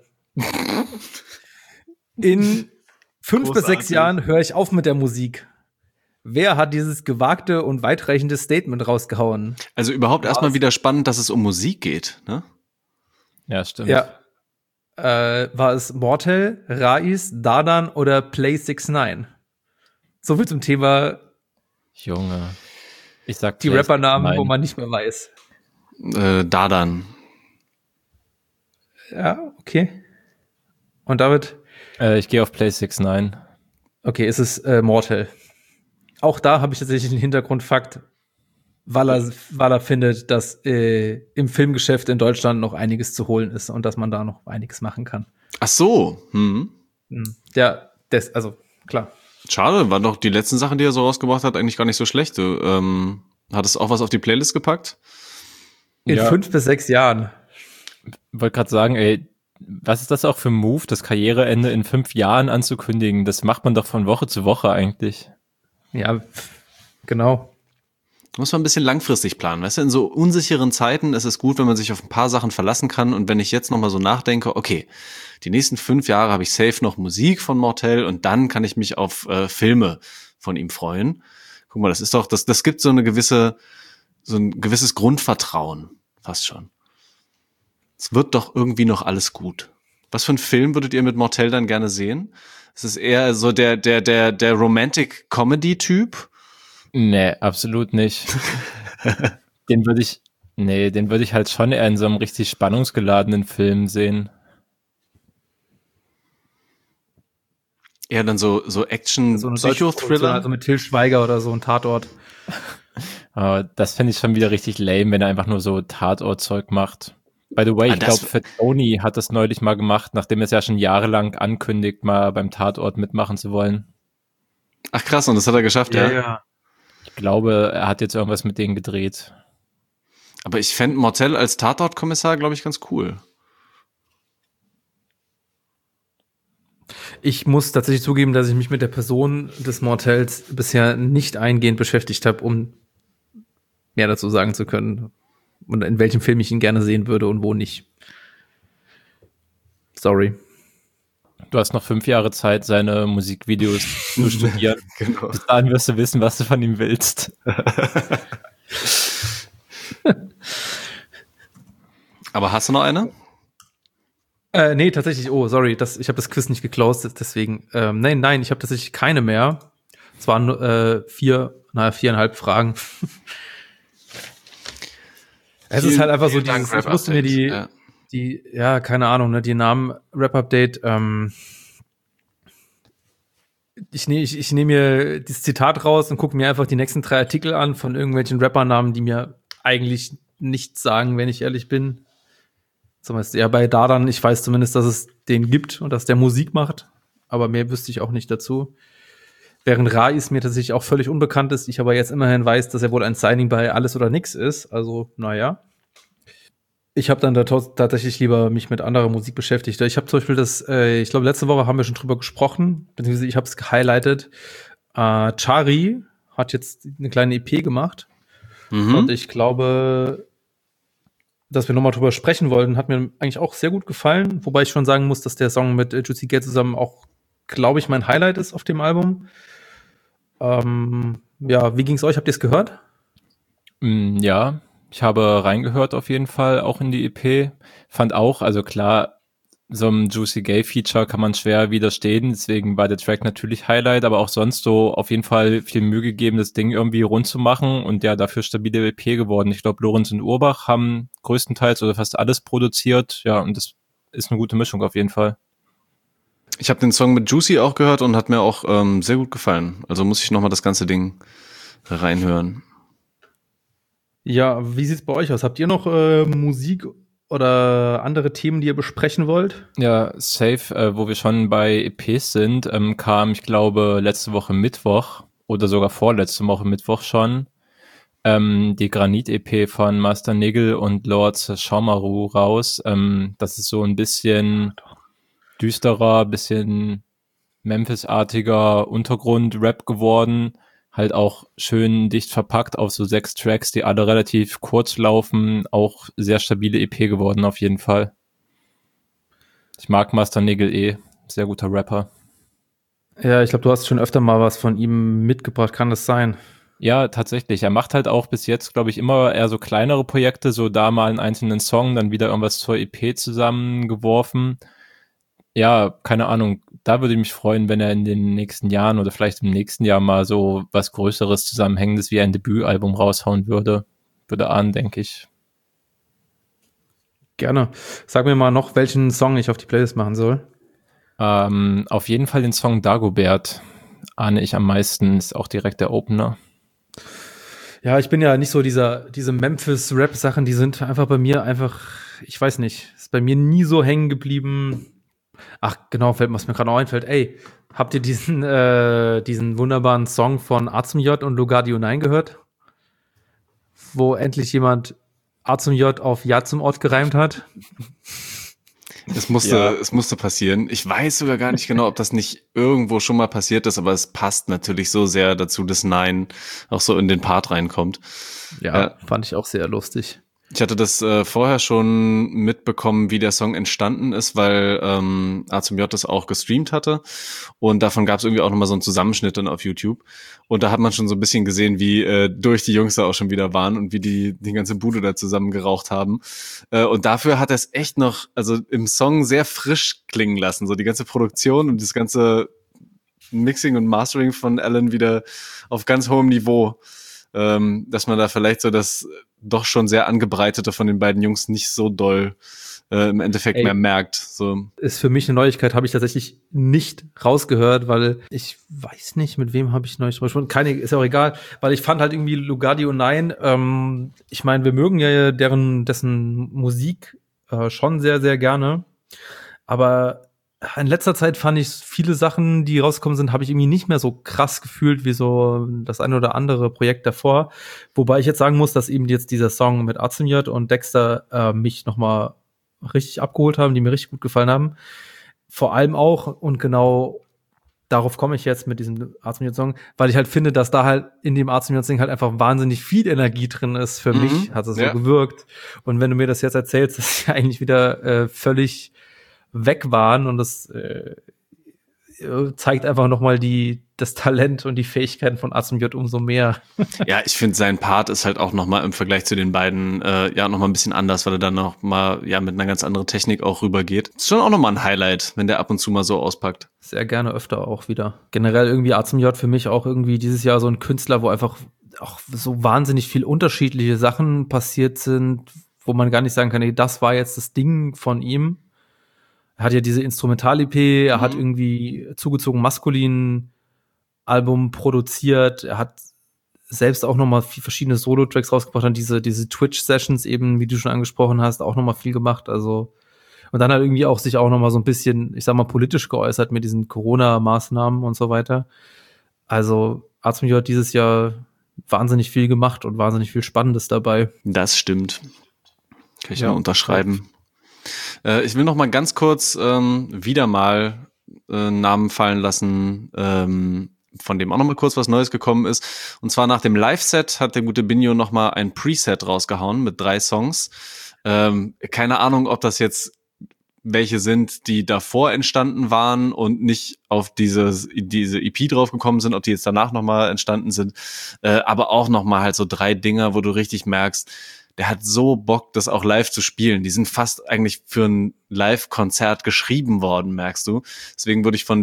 S2: In 5 bis 6
S3: Großartig.
S2: Jahren höre ich auf mit der Musik. Wer hat dieses gewagte und weitreichende Statement rausgehauen?
S3: Also überhaupt erstmal wieder spannend, dass es um Musik geht, ne?
S4: Ja, stimmt.
S2: Ja. War es Mortel, Rais, Dardan oder Play 69? So viel zum Thema
S4: Junge. Ich sag
S2: die
S4: Play
S2: Rappernamen,
S4: 69.
S2: wo man nicht mehr weiß.
S3: Dardan.
S2: Ja, okay. Und David?
S4: Ich gehe auf Play 69.
S2: Okay, es ist Mortal. Auch da habe ich tatsächlich einen Hintergrundfakt, weil er findet, dass im Filmgeschäft in Deutschland noch einiges zu holen ist und dass man da noch einiges machen kann.
S3: Ach so.
S2: Ja, also klar.
S3: Schade, waren doch die letzten Sachen, die er so rausgebracht hat, eigentlich gar nicht so schlecht. Du hattest auch was auf die Playlist gepackt?
S2: In
S4: Ja.
S2: 5 bis 6 Jahren.
S4: Wollte gerade sagen, ey, was ist das auch für ein Move, das Karriereende in 5 Jahren anzukündigen? Das macht man doch von Woche zu Woche eigentlich.
S2: Ja, genau.
S3: Muss man ein bisschen langfristig planen. Weißt du, in so unsicheren Zeiten ist es gut, wenn man sich auf ein paar Sachen verlassen kann. Und wenn ich jetzt nochmal so nachdenke, okay, die nächsten 5 Jahre habe ich safe noch Musik von Mortel und dann kann ich mich auf Filme von ihm freuen. Guck mal, das ist doch, das gibt so ein gewisses Grundvertrauen, fast schon. Es wird doch irgendwie noch alles gut. Was für einen Film würdet ihr mit Mortel dann gerne sehen? Ist es eher so der Romantic-Comedy-Typ?
S4: Nee, absolut nicht. Den würde ich halt schon eher in so einem richtig spannungsgeladenen Film sehen.
S3: Eher dann so Action-Psychothriller?
S2: Also mit Til Schweiger oder so ein Tatort.
S4: Aber das fände ich schon wieder richtig lame, wenn er einfach nur so Tatort-Zeug macht. By the way, ich glaube, für Tony hat das neulich mal gemacht, nachdem er es ja schon jahrelang ankündigt, mal beim Tatort mitmachen zu wollen.
S3: Ach krass, und das hat er geschafft, ja?
S2: Ja.
S4: Ich glaube, er hat jetzt irgendwas mit denen gedreht.
S3: Aber ich fände Mortel als Tatortkommissar, glaube ich, ganz cool.
S2: Ich muss tatsächlich zugeben, dass ich mich mit der Person des Mortels bisher nicht eingehend beschäftigt habe, um mehr dazu sagen zu können. Und in welchem Film ich ihn gerne sehen würde und wo nicht. Sorry.
S4: Du hast noch 5 Jahre Zeit, seine Musikvideos zu studieren. Genau. Bis dahin wirst du wissen, was du von ihm willst.
S3: Aber hast du noch eine?
S2: Nee, tatsächlich. Oh, sorry, ich habe das Quiz nicht geclosed, deswegen. Nein, ich habe tatsächlich keine mehr. Es waren 4,5 Fragen. Es ist halt einfach so dieses, ich musste mir die, keine Ahnung, ne, die Namen Rap-Update, ich nehme mir dieses Zitat raus und gucke mir einfach die nächsten 3 Artikel an von irgendwelchen Rappernamen, die mir eigentlich nichts sagen, wenn ich ehrlich bin. Zumindest ja bei Dardan, ich weiß zumindest, dass es den gibt und dass der Musik macht, aber mehr wüsste ich auch nicht dazu. Während Rais mir tatsächlich auch völlig unbekannt ist, ich aber jetzt immerhin weiß, dass er wohl ein Signing bei Alles oder Nix ist. Also, naja. Ich habe dann da tatsächlich lieber mich mit anderer Musik beschäftigt. Ich habe zum Beispiel ich glaube, letzte Woche haben wir schon drüber gesprochen, beziehungsweise ich habe es gehighlightet. Chari hat jetzt eine kleine EP gemacht. Und ich glaube, dass wir nochmal drüber sprechen wollten, hat mir eigentlich auch sehr gut gefallen. Wobei ich schon sagen muss, dass der Song mit Juicy Gay zusammen auch, glaube ich, mein Highlight ist auf dem Album. Wie ging's euch? Habt ihr es gehört?
S4: Ja, ich habe reingehört auf jeden Fall, auch in die EP. Fand auch, also klar, so einem Juicy Gay Feature kann man schwer widerstehen, deswegen war der Track natürlich Highlight, aber auch sonst so auf jeden Fall viel Mühe gegeben, das Ding irgendwie rund zu machen und ja, dafür stabile EP geworden. Ich glaube, Lorenz und Urbach haben größtenteils oder fast alles produziert, ja, und das ist eine gute Mischung auf jeden Fall.
S3: Ich habe den Song mit Juicy auch gehört und hat mir auch sehr gut gefallen. Also muss ich nochmal das ganze Ding reinhören.
S2: Ja, wie sieht's bei euch aus? Habt ihr noch Musik oder andere Themen, die ihr besprechen wollt?
S4: Ja, safe, wo wir schon bei EPs sind, kam, ich glaube, letzte Woche Mittwoch oder sogar vorletzte Woche Mittwoch schon die Granit-EP von Master Nigel und Lords Schaumaru raus. Das ist so ein bisschen düsterer, bisschen Memphis-artiger Untergrund-Rap geworden. Halt auch schön dicht verpackt auf so 6 Tracks, die alle relativ kurz laufen. Auch sehr stabile EP geworden auf jeden Fall. Ich mag Master Nigel sehr guter Rapper.
S2: Ja, ich glaube, du hast schon öfter mal was von ihm mitgebracht, kann das sein?
S4: Ja, tatsächlich. Er macht halt auch bis jetzt, glaube ich, immer eher so kleinere Projekte, so da mal einen einzelnen Song, dann wieder irgendwas zur EP zusammengeworfen. Ja, keine Ahnung, da würde ich mich freuen, wenn er in den nächsten Jahren oder vielleicht im nächsten Jahr mal so was Größeres Zusammenhängendes wie ein Debütalbum raushauen würde. Würde ahnen, denke ich.
S2: Gerne. Sag mir mal noch, welchen Song ich auf die Playlist machen soll.
S4: Auf jeden Fall den Song Dagobert ahne ich am meisten, ist auch direkt der Opener.
S2: Ja, ich bin ja nicht so diese Memphis-Rap-Sachen, die sind einfach bei mir ich weiß nicht, ist bei mir nie so hängen geblieben. Ach, genau, was mir gerade noch einfällt. Ey, habt ihr diesen wunderbaren Song von A zum J und Lugardio 9 gehört? Wo endlich jemand A zum J auf Ja zum Ort gereimt hat?
S3: Es musste passieren. Ich weiß sogar gar nicht genau, ob das nicht irgendwo schon mal passiert ist, aber es passt natürlich so sehr dazu, dass Nine auch so in den Part reinkommt.
S2: Ja, fand ich auch sehr lustig.
S3: Ich hatte das vorher schon mitbekommen, wie der Song entstanden ist, weil A-zum-J das auch gestreamt hatte und davon gab es irgendwie auch nochmal so einen Zusammenschnitt dann auf YouTube und da hat man schon so ein bisschen gesehen, wie durch die Jungs da auch schon wieder waren und wie die ganze Bude da zusammen geraucht haben und dafür hat er es echt noch, also im Song sehr frisch klingen lassen, so die ganze Produktion und das ganze Mixing und Mastering von Alan wieder auf ganz hohem Niveau. Dass man da vielleicht so das doch schon sehr angebreitete von den beiden Jungs nicht so doll im Endeffekt mehr merkt. So.
S2: Ist für mich eine Neuigkeit, habe ich tatsächlich nicht rausgehört, weil ich weiß nicht, mit wem habe ich neulich drüber gesprochen. Keine, ist ja auch egal, weil ich fand halt irgendwie Lugardi und Nine, ich meine, wir mögen ja dessen Musik schon sehr, sehr gerne, aber in letzter Zeit fand ich viele Sachen, die rausgekommen sind, habe ich irgendwie nicht mehr so krass gefühlt wie so das eine oder andere Projekt davor. Wobei ich jetzt sagen muss, dass eben jetzt dieser Song mit A-zum-J und Dexter mich nochmal richtig abgeholt haben, die mir richtig gut gefallen haben. Vor allem auch, und genau darauf komme ich jetzt mit diesem A-zum-J-Song, weil ich halt finde, dass da halt in dem A-zum-J-Song halt einfach wahnsinnig viel Energie drin ist. Für mich hat es so gewirkt. Und wenn du mir das jetzt erzählst, dass ja eigentlich wieder völlig weg waren und das zeigt einfach nochmal das Talent und die Fähigkeiten von A-zum-J umso mehr.
S3: Ja, ich finde, sein Part ist halt auch nochmal im Vergleich zu den beiden nochmal ein bisschen anders, weil er dann nochmal mit einer ganz anderen Technik auch rübergeht. Ist schon auch nochmal ein Highlight, wenn der ab und zu mal so auspackt.
S2: Sehr gerne öfter auch wieder. Generell irgendwie A-zum-J für mich auch irgendwie dieses Jahr so ein Künstler, wo einfach auch so wahnsinnig viel unterschiedliche Sachen passiert sind, wo man gar nicht sagen kann, ey, das war jetzt das Ding von ihm. Er hat ja diese Instrumental-EP, er hat irgendwie zugezogen maskulin Album produziert, er hat selbst auch nochmal verschiedene Solo-Tracks rausgebracht, dann diese Twitch-Sessions eben, wie du schon angesprochen hast, auch nochmal viel gemacht, also und dann hat irgendwie auch sich auch nochmal so ein bisschen, ich sag mal, politisch geäußert mit diesen Corona-Maßnahmen und so weiter. Also A-zum-J hat dieses Jahr wahnsinnig viel gemacht und wahnsinnig viel Spannendes dabei.
S3: Das stimmt. Kann ich ja unterschreiben. Ich will noch mal ganz kurz wieder mal Namen fallen lassen, von dem auch noch mal kurz was Neues gekommen ist. Und zwar nach dem Live-Set hat der gute Binjo noch mal ein Preset rausgehauen mit 3 Songs. Keine Ahnung, ob das jetzt welche sind, die davor entstanden waren und nicht auf diese EP draufgekommen sind, ob die jetzt danach noch mal entstanden sind. Aber auch noch mal halt so 3 Dinger, wo du richtig merkst, der hat so Bock, das auch live zu spielen. Die sind fast eigentlich für ein Live-Konzert geschrieben worden, merkst du. Deswegen würde ich von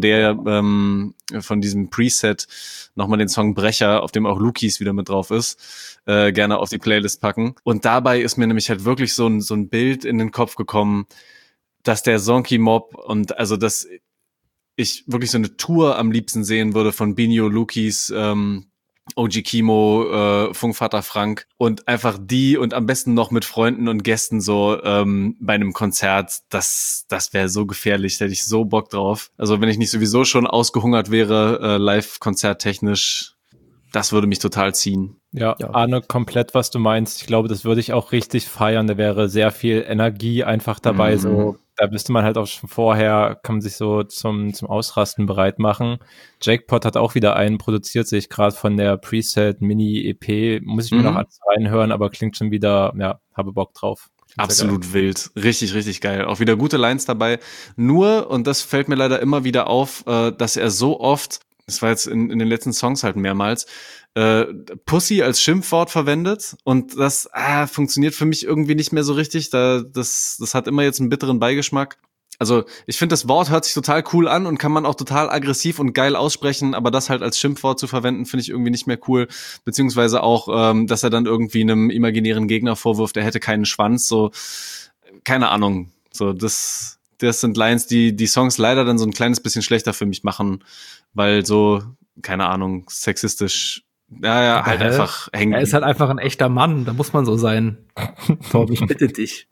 S3: diesem Preset nochmal den Song Brecher, auf dem auch Lukis wieder mit drauf ist, gerne auf die Playlist packen. Und dabei ist mir nämlich halt wirklich so ein Bild in den Kopf gekommen, dass der Zonky Mob und also, dass ich wirklich so eine Tour am liebsten sehen würde von Binjo, Lukis, OG Kimo, Funkvater Frank und einfach die und am besten noch mit Freunden und Gästen so bei einem Konzert, das wäre so gefährlich, da hätte ich so Bock drauf. Also wenn ich nicht sowieso schon ausgehungert wäre, live-konzerttechnisch, das würde mich total ziehen.
S4: Ja, ahne komplett, was du meinst. Ich glaube, das würde ich auch richtig feiern. Da wäre sehr viel Energie einfach dabei. So, da müsste man halt auch schon vorher, kann man sich so zum Ausrasten bereit machen. Jackpot hat auch wieder einen produziert, sehe ich gerade von der Preset Mini-EP. Muss ich mir noch alles reinhören, aber klingt schon wieder, ja, habe Bock drauf.
S3: Absolut wild. Richtig, richtig geil. Auch wieder gute Lines dabei. Nur, und das fällt mir leider immer wieder auf, dass er so oft, das war jetzt in den letzten Songs halt mehrmals, Pussy als Schimpfwort verwendet und das funktioniert für mich irgendwie nicht mehr so richtig. Das hat immer jetzt einen bitteren Beigeschmack. Also ich finde, das Wort hört sich total cool an und kann man auch total aggressiv und geil aussprechen, aber das halt als Schimpfwort zu verwenden, finde ich irgendwie nicht mehr cool. Beziehungsweise auch, dass er dann irgendwie einem imaginären Gegner vorwirft, er hätte keinen Schwanz. So, keine Ahnung. So, das sind Lines, die Songs leider dann so ein kleines bisschen schlechter für mich machen, weil so, keine Ahnung, sexistisch halt einfach hängen.
S2: Er ist halt einfach ein echter Mann, da muss man so sein. Torben, ich bitte dich.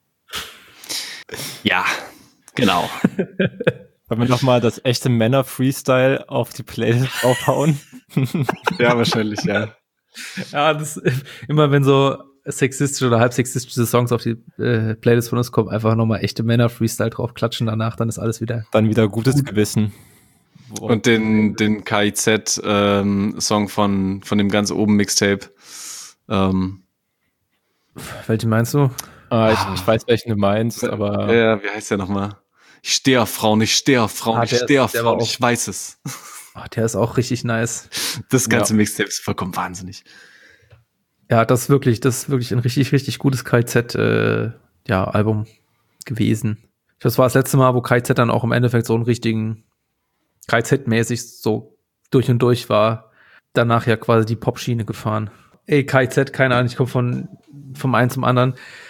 S3: Ja, genau.
S4: Wollen wir nochmal das echte Männer-Freestyle auf die Playlist aufhauen?
S3: Ja, wahrscheinlich, ja.
S2: Ja, das immer wenn so sexistische oder halb sexistische Songs auf die Playlist von uns kommen, einfach nochmal echte Männer-Freestyle drauf klatschen danach, dann ist alles wieder...
S4: Dann wieder gutes Gewissen.
S3: Und den KIZ-Song von dem ganz oben Mixtape.
S2: Welchen meinst du?
S4: Ich weiß, welchen du meinst, aber...
S3: Ja, wie heißt der nochmal? Ich stehe auf Frauen, ich stehe auf Frauen, ich stehe auf Frauen, ich weiß es.
S2: Der ist auch richtig nice.
S3: Das ganze Mixtape ist vollkommen wahnsinnig.
S2: Ja, das ist wirklich ein richtig, richtig gutes KIZ-Album gewesen. Das war das letzte Mal, wo KIZ dann auch im Endeffekt so einen richtigen KIZ-mäßig so durch und durch war. Danach ja quasi die Pop-Schiene gefahren. KIZ, keine Ahnung, ich komme vom einen zum anderen.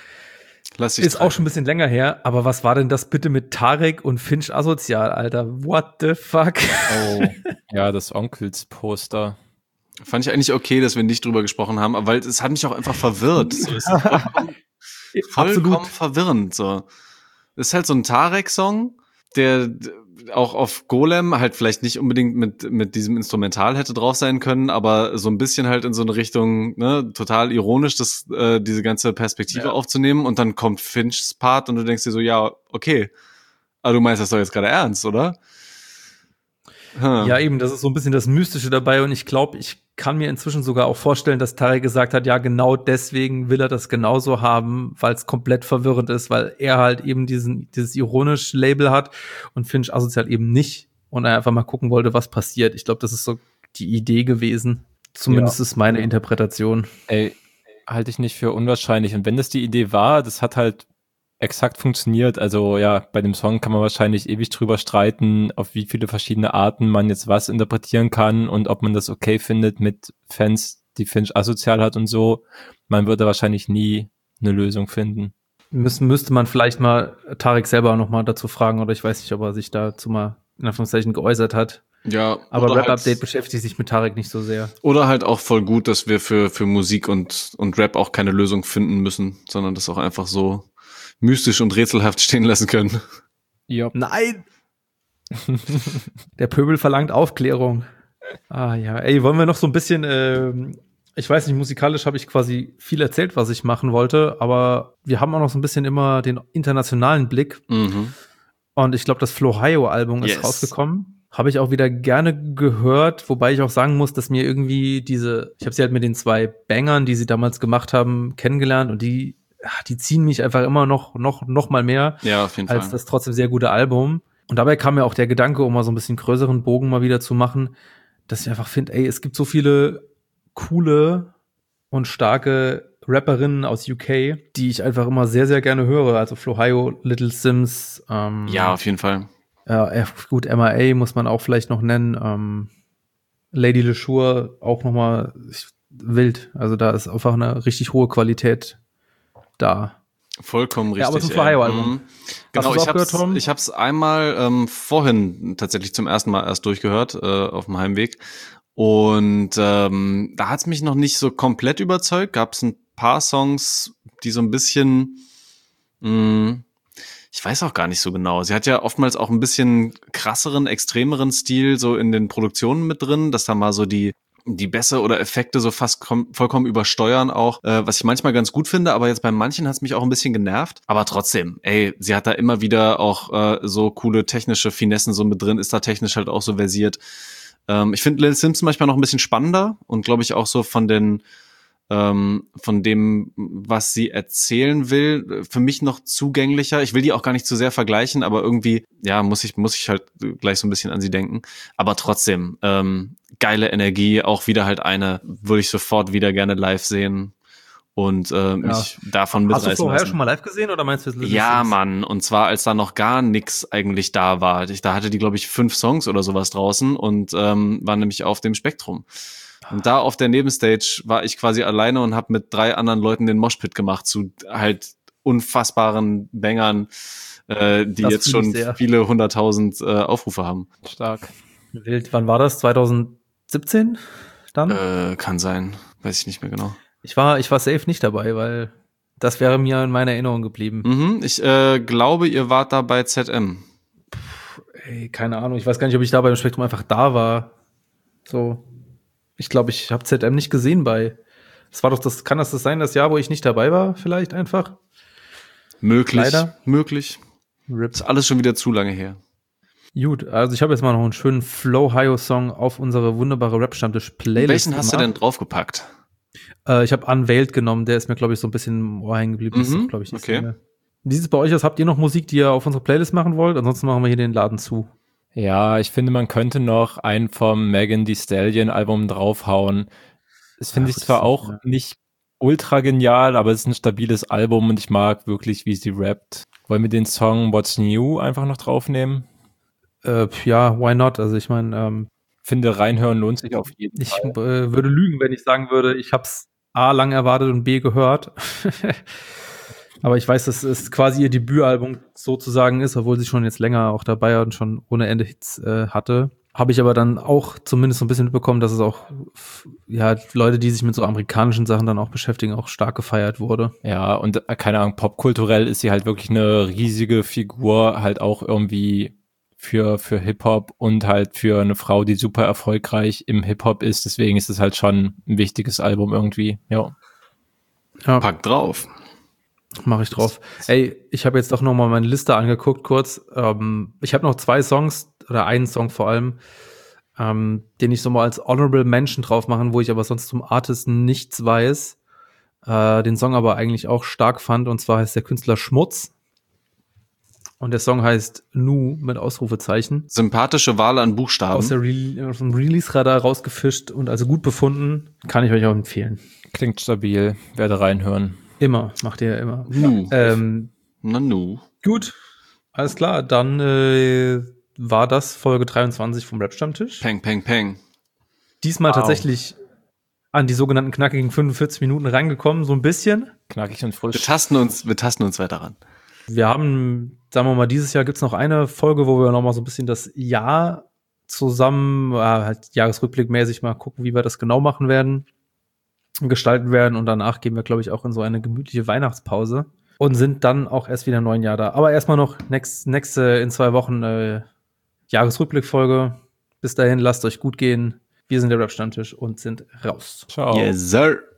S2: Ist auch schon ein bisschen länger her, aber was war denn das bitte mit Tarek und Finch asozial, Alter? What the fuck?
S4: Oh, ja, das Onkels-Poster.
S3: Fand ich eigentlich okay, dass wir nicht drüber gesprochen haben, weil es hat mich auch einfach verwirrt. So, es ist vollkommen verwirrend. So. Das ist halt so ein Tarek-Song, der auch auf Golem halt vielleicht nicht unbedingt mit diesem Instrumental hätte drauf sein können, aber so ein bisschen halt in so eine Richtung, ne, total ironisch, diese ganze Perspektive aufzunehmen, und dann kommt Finchs Part und du denkst dir so, ja, okay, aber du meinst das doch jetzt gerade ernst, oder?
S2: Ja, eben, das ist so ein bisschen das Mystische dabei, und ich glaube, ich kann mir inzwischen sogar auch vorstellen, dass Tarek gesagt hat, ja, genau deswegen will er das genauso haben, weil es komplett verwirrend ist, weil er halt eben dieses ironische Label hat und Finch asozial eben nicht, und er einfach mal gucken wollte, was passiert. Ich glaube, das ist so die Idee gewesen. Zumindest ist meine Interpretation.
S4: Halte ich nicht für unwahrscheinlich. Und wenn das die Idee war, das hat halt exakt funktioniert. Also ja, bei dem Song kann man wahrscheinlich ewig drüber streiten, auf wie viele verschiedene Arten man jetzt was interpretieren kann und ob man das okay findet mit Fans, die Finch asozial hat und so. Man würde wahrscheinlich nie eine Lösung finden.
S2: Müsste man vielleicht mal Tarek selber noch mal dazu fragen, oder ich weiß nicht, ob er sich dazu mal in Anführungszeichen geäußert hat. Ja, aber Rap-Update halt beschäftigt sich mit Tarek nicht so sehr.
S3: Oder halt auch voll gut, dass wir für Musik und Rap auch keine Lösung finden müssen, sondern das auch einfach so mystisch und rätselhaft stehen lassen können.
S2: Ja. Nein! Der Pöbel verlangt Aufklärung. Ja, wollen wir noch so ein bisschen, ich weiß nicht, musikalisch habe ich quasi viel erzählt, was ich machen wollte, aber wir haben auch noch so ein bisschen immer den internationalen Blick.
S3: Mhm.
S2: Und ich glaube, das Flohio-Album ist rausgekommen. Habe ich auch wieder gerne gehört, wobei ich auch sagen muss, dass mir irgendwie ich habe sie halt mit den 2 Bangern, die sie damals gemacht haben, kennengelernt, und die ziehen mich einfach immer noch mal mehr,
S3: auf jeden
S2: als
S3: Fall.
S2: das trotzdem sehr gute Album. Und dabei kam mir auch der Gedanke, um mal so ein bisschen größeren Bogen mal wieder zu machen, dass ich einfach finde, es gibt so viele coole und starke Rapperinnen aus UK, die ich einfach immer sehr, sehr gerne höre. Also Flohio, Little Sims.
S3: Ja, auf jeden Fall.
S2: Gut, M.I.A. muss man auch vielleicht noch nennen. Lady LeSure auch noch mal wild. Also da ist einfach eine richtig hohe Qualität da.
S3: Vollkommen richtig.
S2: Ja, aber es ist ein Flohio-Album.
S3: Genau, ich hab's einmal vorhin tatsächlich zum ersten Mal erst durchgehört, auf dem Heimweg. Und da hat's mich noch nicht so komplett überzeugt. Gab's ein paar Songs, die so ein bisschen, ich weiß auch gar nicht so genau. Sie hat ja oftmals auch ein bisschen krasseren, extremeren Stil so in den Produktionen mit drin, dass da mal so die Bässe oder Effekte so fast vollkommen übersteuern auch, was ich manchmal ganz gut finde, aber jetzt bei manchen hat es mich auch ein bisschen genervt. Aber trotzdem, sie hat da immer wieder auch so coole technische Finessen so mit drin, ist da technisch halt auch so versiert. Ich finde Lil Sims manchmal noch ein bisschen spannender und glaube ich auch so von dem, was sie erzählen will, für mich noch zugänglicher. Ich will die auch gar nicht zu sehr vergleichen, aber irgendwie, muss ich halt gleich so ein bisschen an sie denken. Aber trotzdem, geile Energie, auch wieder halt würde ich sofort wieder gerne live sehen und mich davon mitreißen lassen. Hast du vorher
S2: schon mal live gesehen, oder meinst du es?
S3: Ja, Mann, und zwar als da noch gar nix eigentlich da war. Da hatte die, glaube ich, 5 Songs oder sowas draußen und war nämlich auf dem Spektrum. Und da auf der Nebenstage war ich quasi alleine und habe mit 3 anderen Leuten den Moshpit gemacht zu halt unfassbaren Bangern, die das jetzt schon viele 100.000 Aufrufe haben.
S2: Stark. Wild. Wann war das? 2017 dann?
S3: Kann sein. Weiß ich nicht mehr genau.
S2: Ich war safe nicht dabei, weil das wäre mir in meiner Erinnerung geblieben.
S3: Ich glaube, ihr wart da bei ZM.
S2: Keine Ahnung. Ich weiß gar nicht, ob ich da beim Spektrum einfach da war. So. Ich glaube, ich habe ZM nicht gesehen bei Kann das sein, das Jahr, wo ich nicht dabei war, vielleicht einfach?
S3: Möglich.
S2: Leider.
S3: Möglich. Ist alles schon wieder zu lange her.
S2: Gut, also ich habe jetzt mal noch einen schönen Flow-Hio-Song auf unsere wunderbare Rap-Stammtisch-Playlist.
S3: Welchen hast du denn draufgepackt?
S2: Ich habe Unveiled genommen, der ist mir, glaube ich, so ein bisschen im Ohr hängen geblieben. Das ist, glaube ich, nicht
S3: okay.
S2: so mehr. Wie sieht es bei euch aus? Habt ihr noch Musik, die ihr auf unsere Playlist machen wollt? Ansonsten machen wir hier den Laden zu.
S4: Ja, ich finde, man könnte noch einen vom Megan Thee Stallion Album draufhauen. Das finde ich zwar auch nicht ultra genial, aber es ist ein stabiles Album und ich mag wirklich, wie sie rappt. Wollen wir den Song What's New einfach noch draufnehmen?
S2: Ja, why not? Also ich meine,
S4: finde, reinhören lohnt sich auf jeden Fall.
S2: Ich würde lügen, wenn ich sagen würde, ich habe es A, lang erwartet und B, gehört. Aber ich weiß, dass es quasi ihr Debütalbum sozusagen ist, obwohl sie schon jetzt länger auch dabei und schon ohne Ende Hits hatte. Habe ich aber dann auch zumindest so ein bisschen mitbekommen, dass es auch Leute, die sich mit so amerikanischen Sachen dann auch beschäftigen, auch stark gefeiert wurde.
S4: Ja, und keine Ahnung, popkulturell ist sie halt wirklich eine riesige Figur, halt auch irgendwie für Hip-Hop und halt für eine Frau, die super erfolgreich im Hip-Hop ist. Deswegen ist es halt schon ein wichtiges Album irgendwie. Ja.
S3: Pack drauf.
S2: Mache ich drauf. Ey, ich habe jetzt doch noch mal meine Liste angeguckt kurz. Ich habe noch 2 Songs oder einen Song vor allem, den ich so mal als Honorable Mention drauf machen, wo ich aber sonst zum Artist nichts weiß. Den Song aber eigentlich auch stark fand, und zwar heißt der Künstler Schmutz. Und der Song heißt Nu mit Ausrufezeichen.
S3: Sympathische Wahl an Buchstaben.
S2: Aus dem Release-Radar rausgefischt und also gut befunden. Kann ich euch auch empfehlen.
S4: Klingt stabil. Werde reinhören.
S2: Immer. Macht ihr immer.
S3: Nu.
S2: Gut. Alles klar. Dann war das Folge 23 vom Rap-Stammtisch.
S3: Peng, peng, peng.
S2: Diesmal tatsächlich an die sogenannten knackigen 45 Minuten rangekommen. So ein bisschen.
S4: Knackig und frisch.
S3: Wir tasten uns weiter ran.
S2: Wir haben, sagen wir mal, dieses Jahr gibt's noch eine Folge, wo wir noch mal so ein bisschen das Jahr zusammen, halt jahresrückblickmäßig mal gucken, wie wir das genau machen werden und gestalten werden. Und danach gehen wir, glaube ich, auch in so eine gemütliche Weihnachtspause und sind dann auch erst wieder im neuen Jahr da. Aber erstmal noch nächste in 2 Wochen Jahresrückblickfolge. Bis dahin, lasst euch gut gehen. Wir sind der Rap-Stammtisch und sind raus.
S3: Ciao. Yes, sir.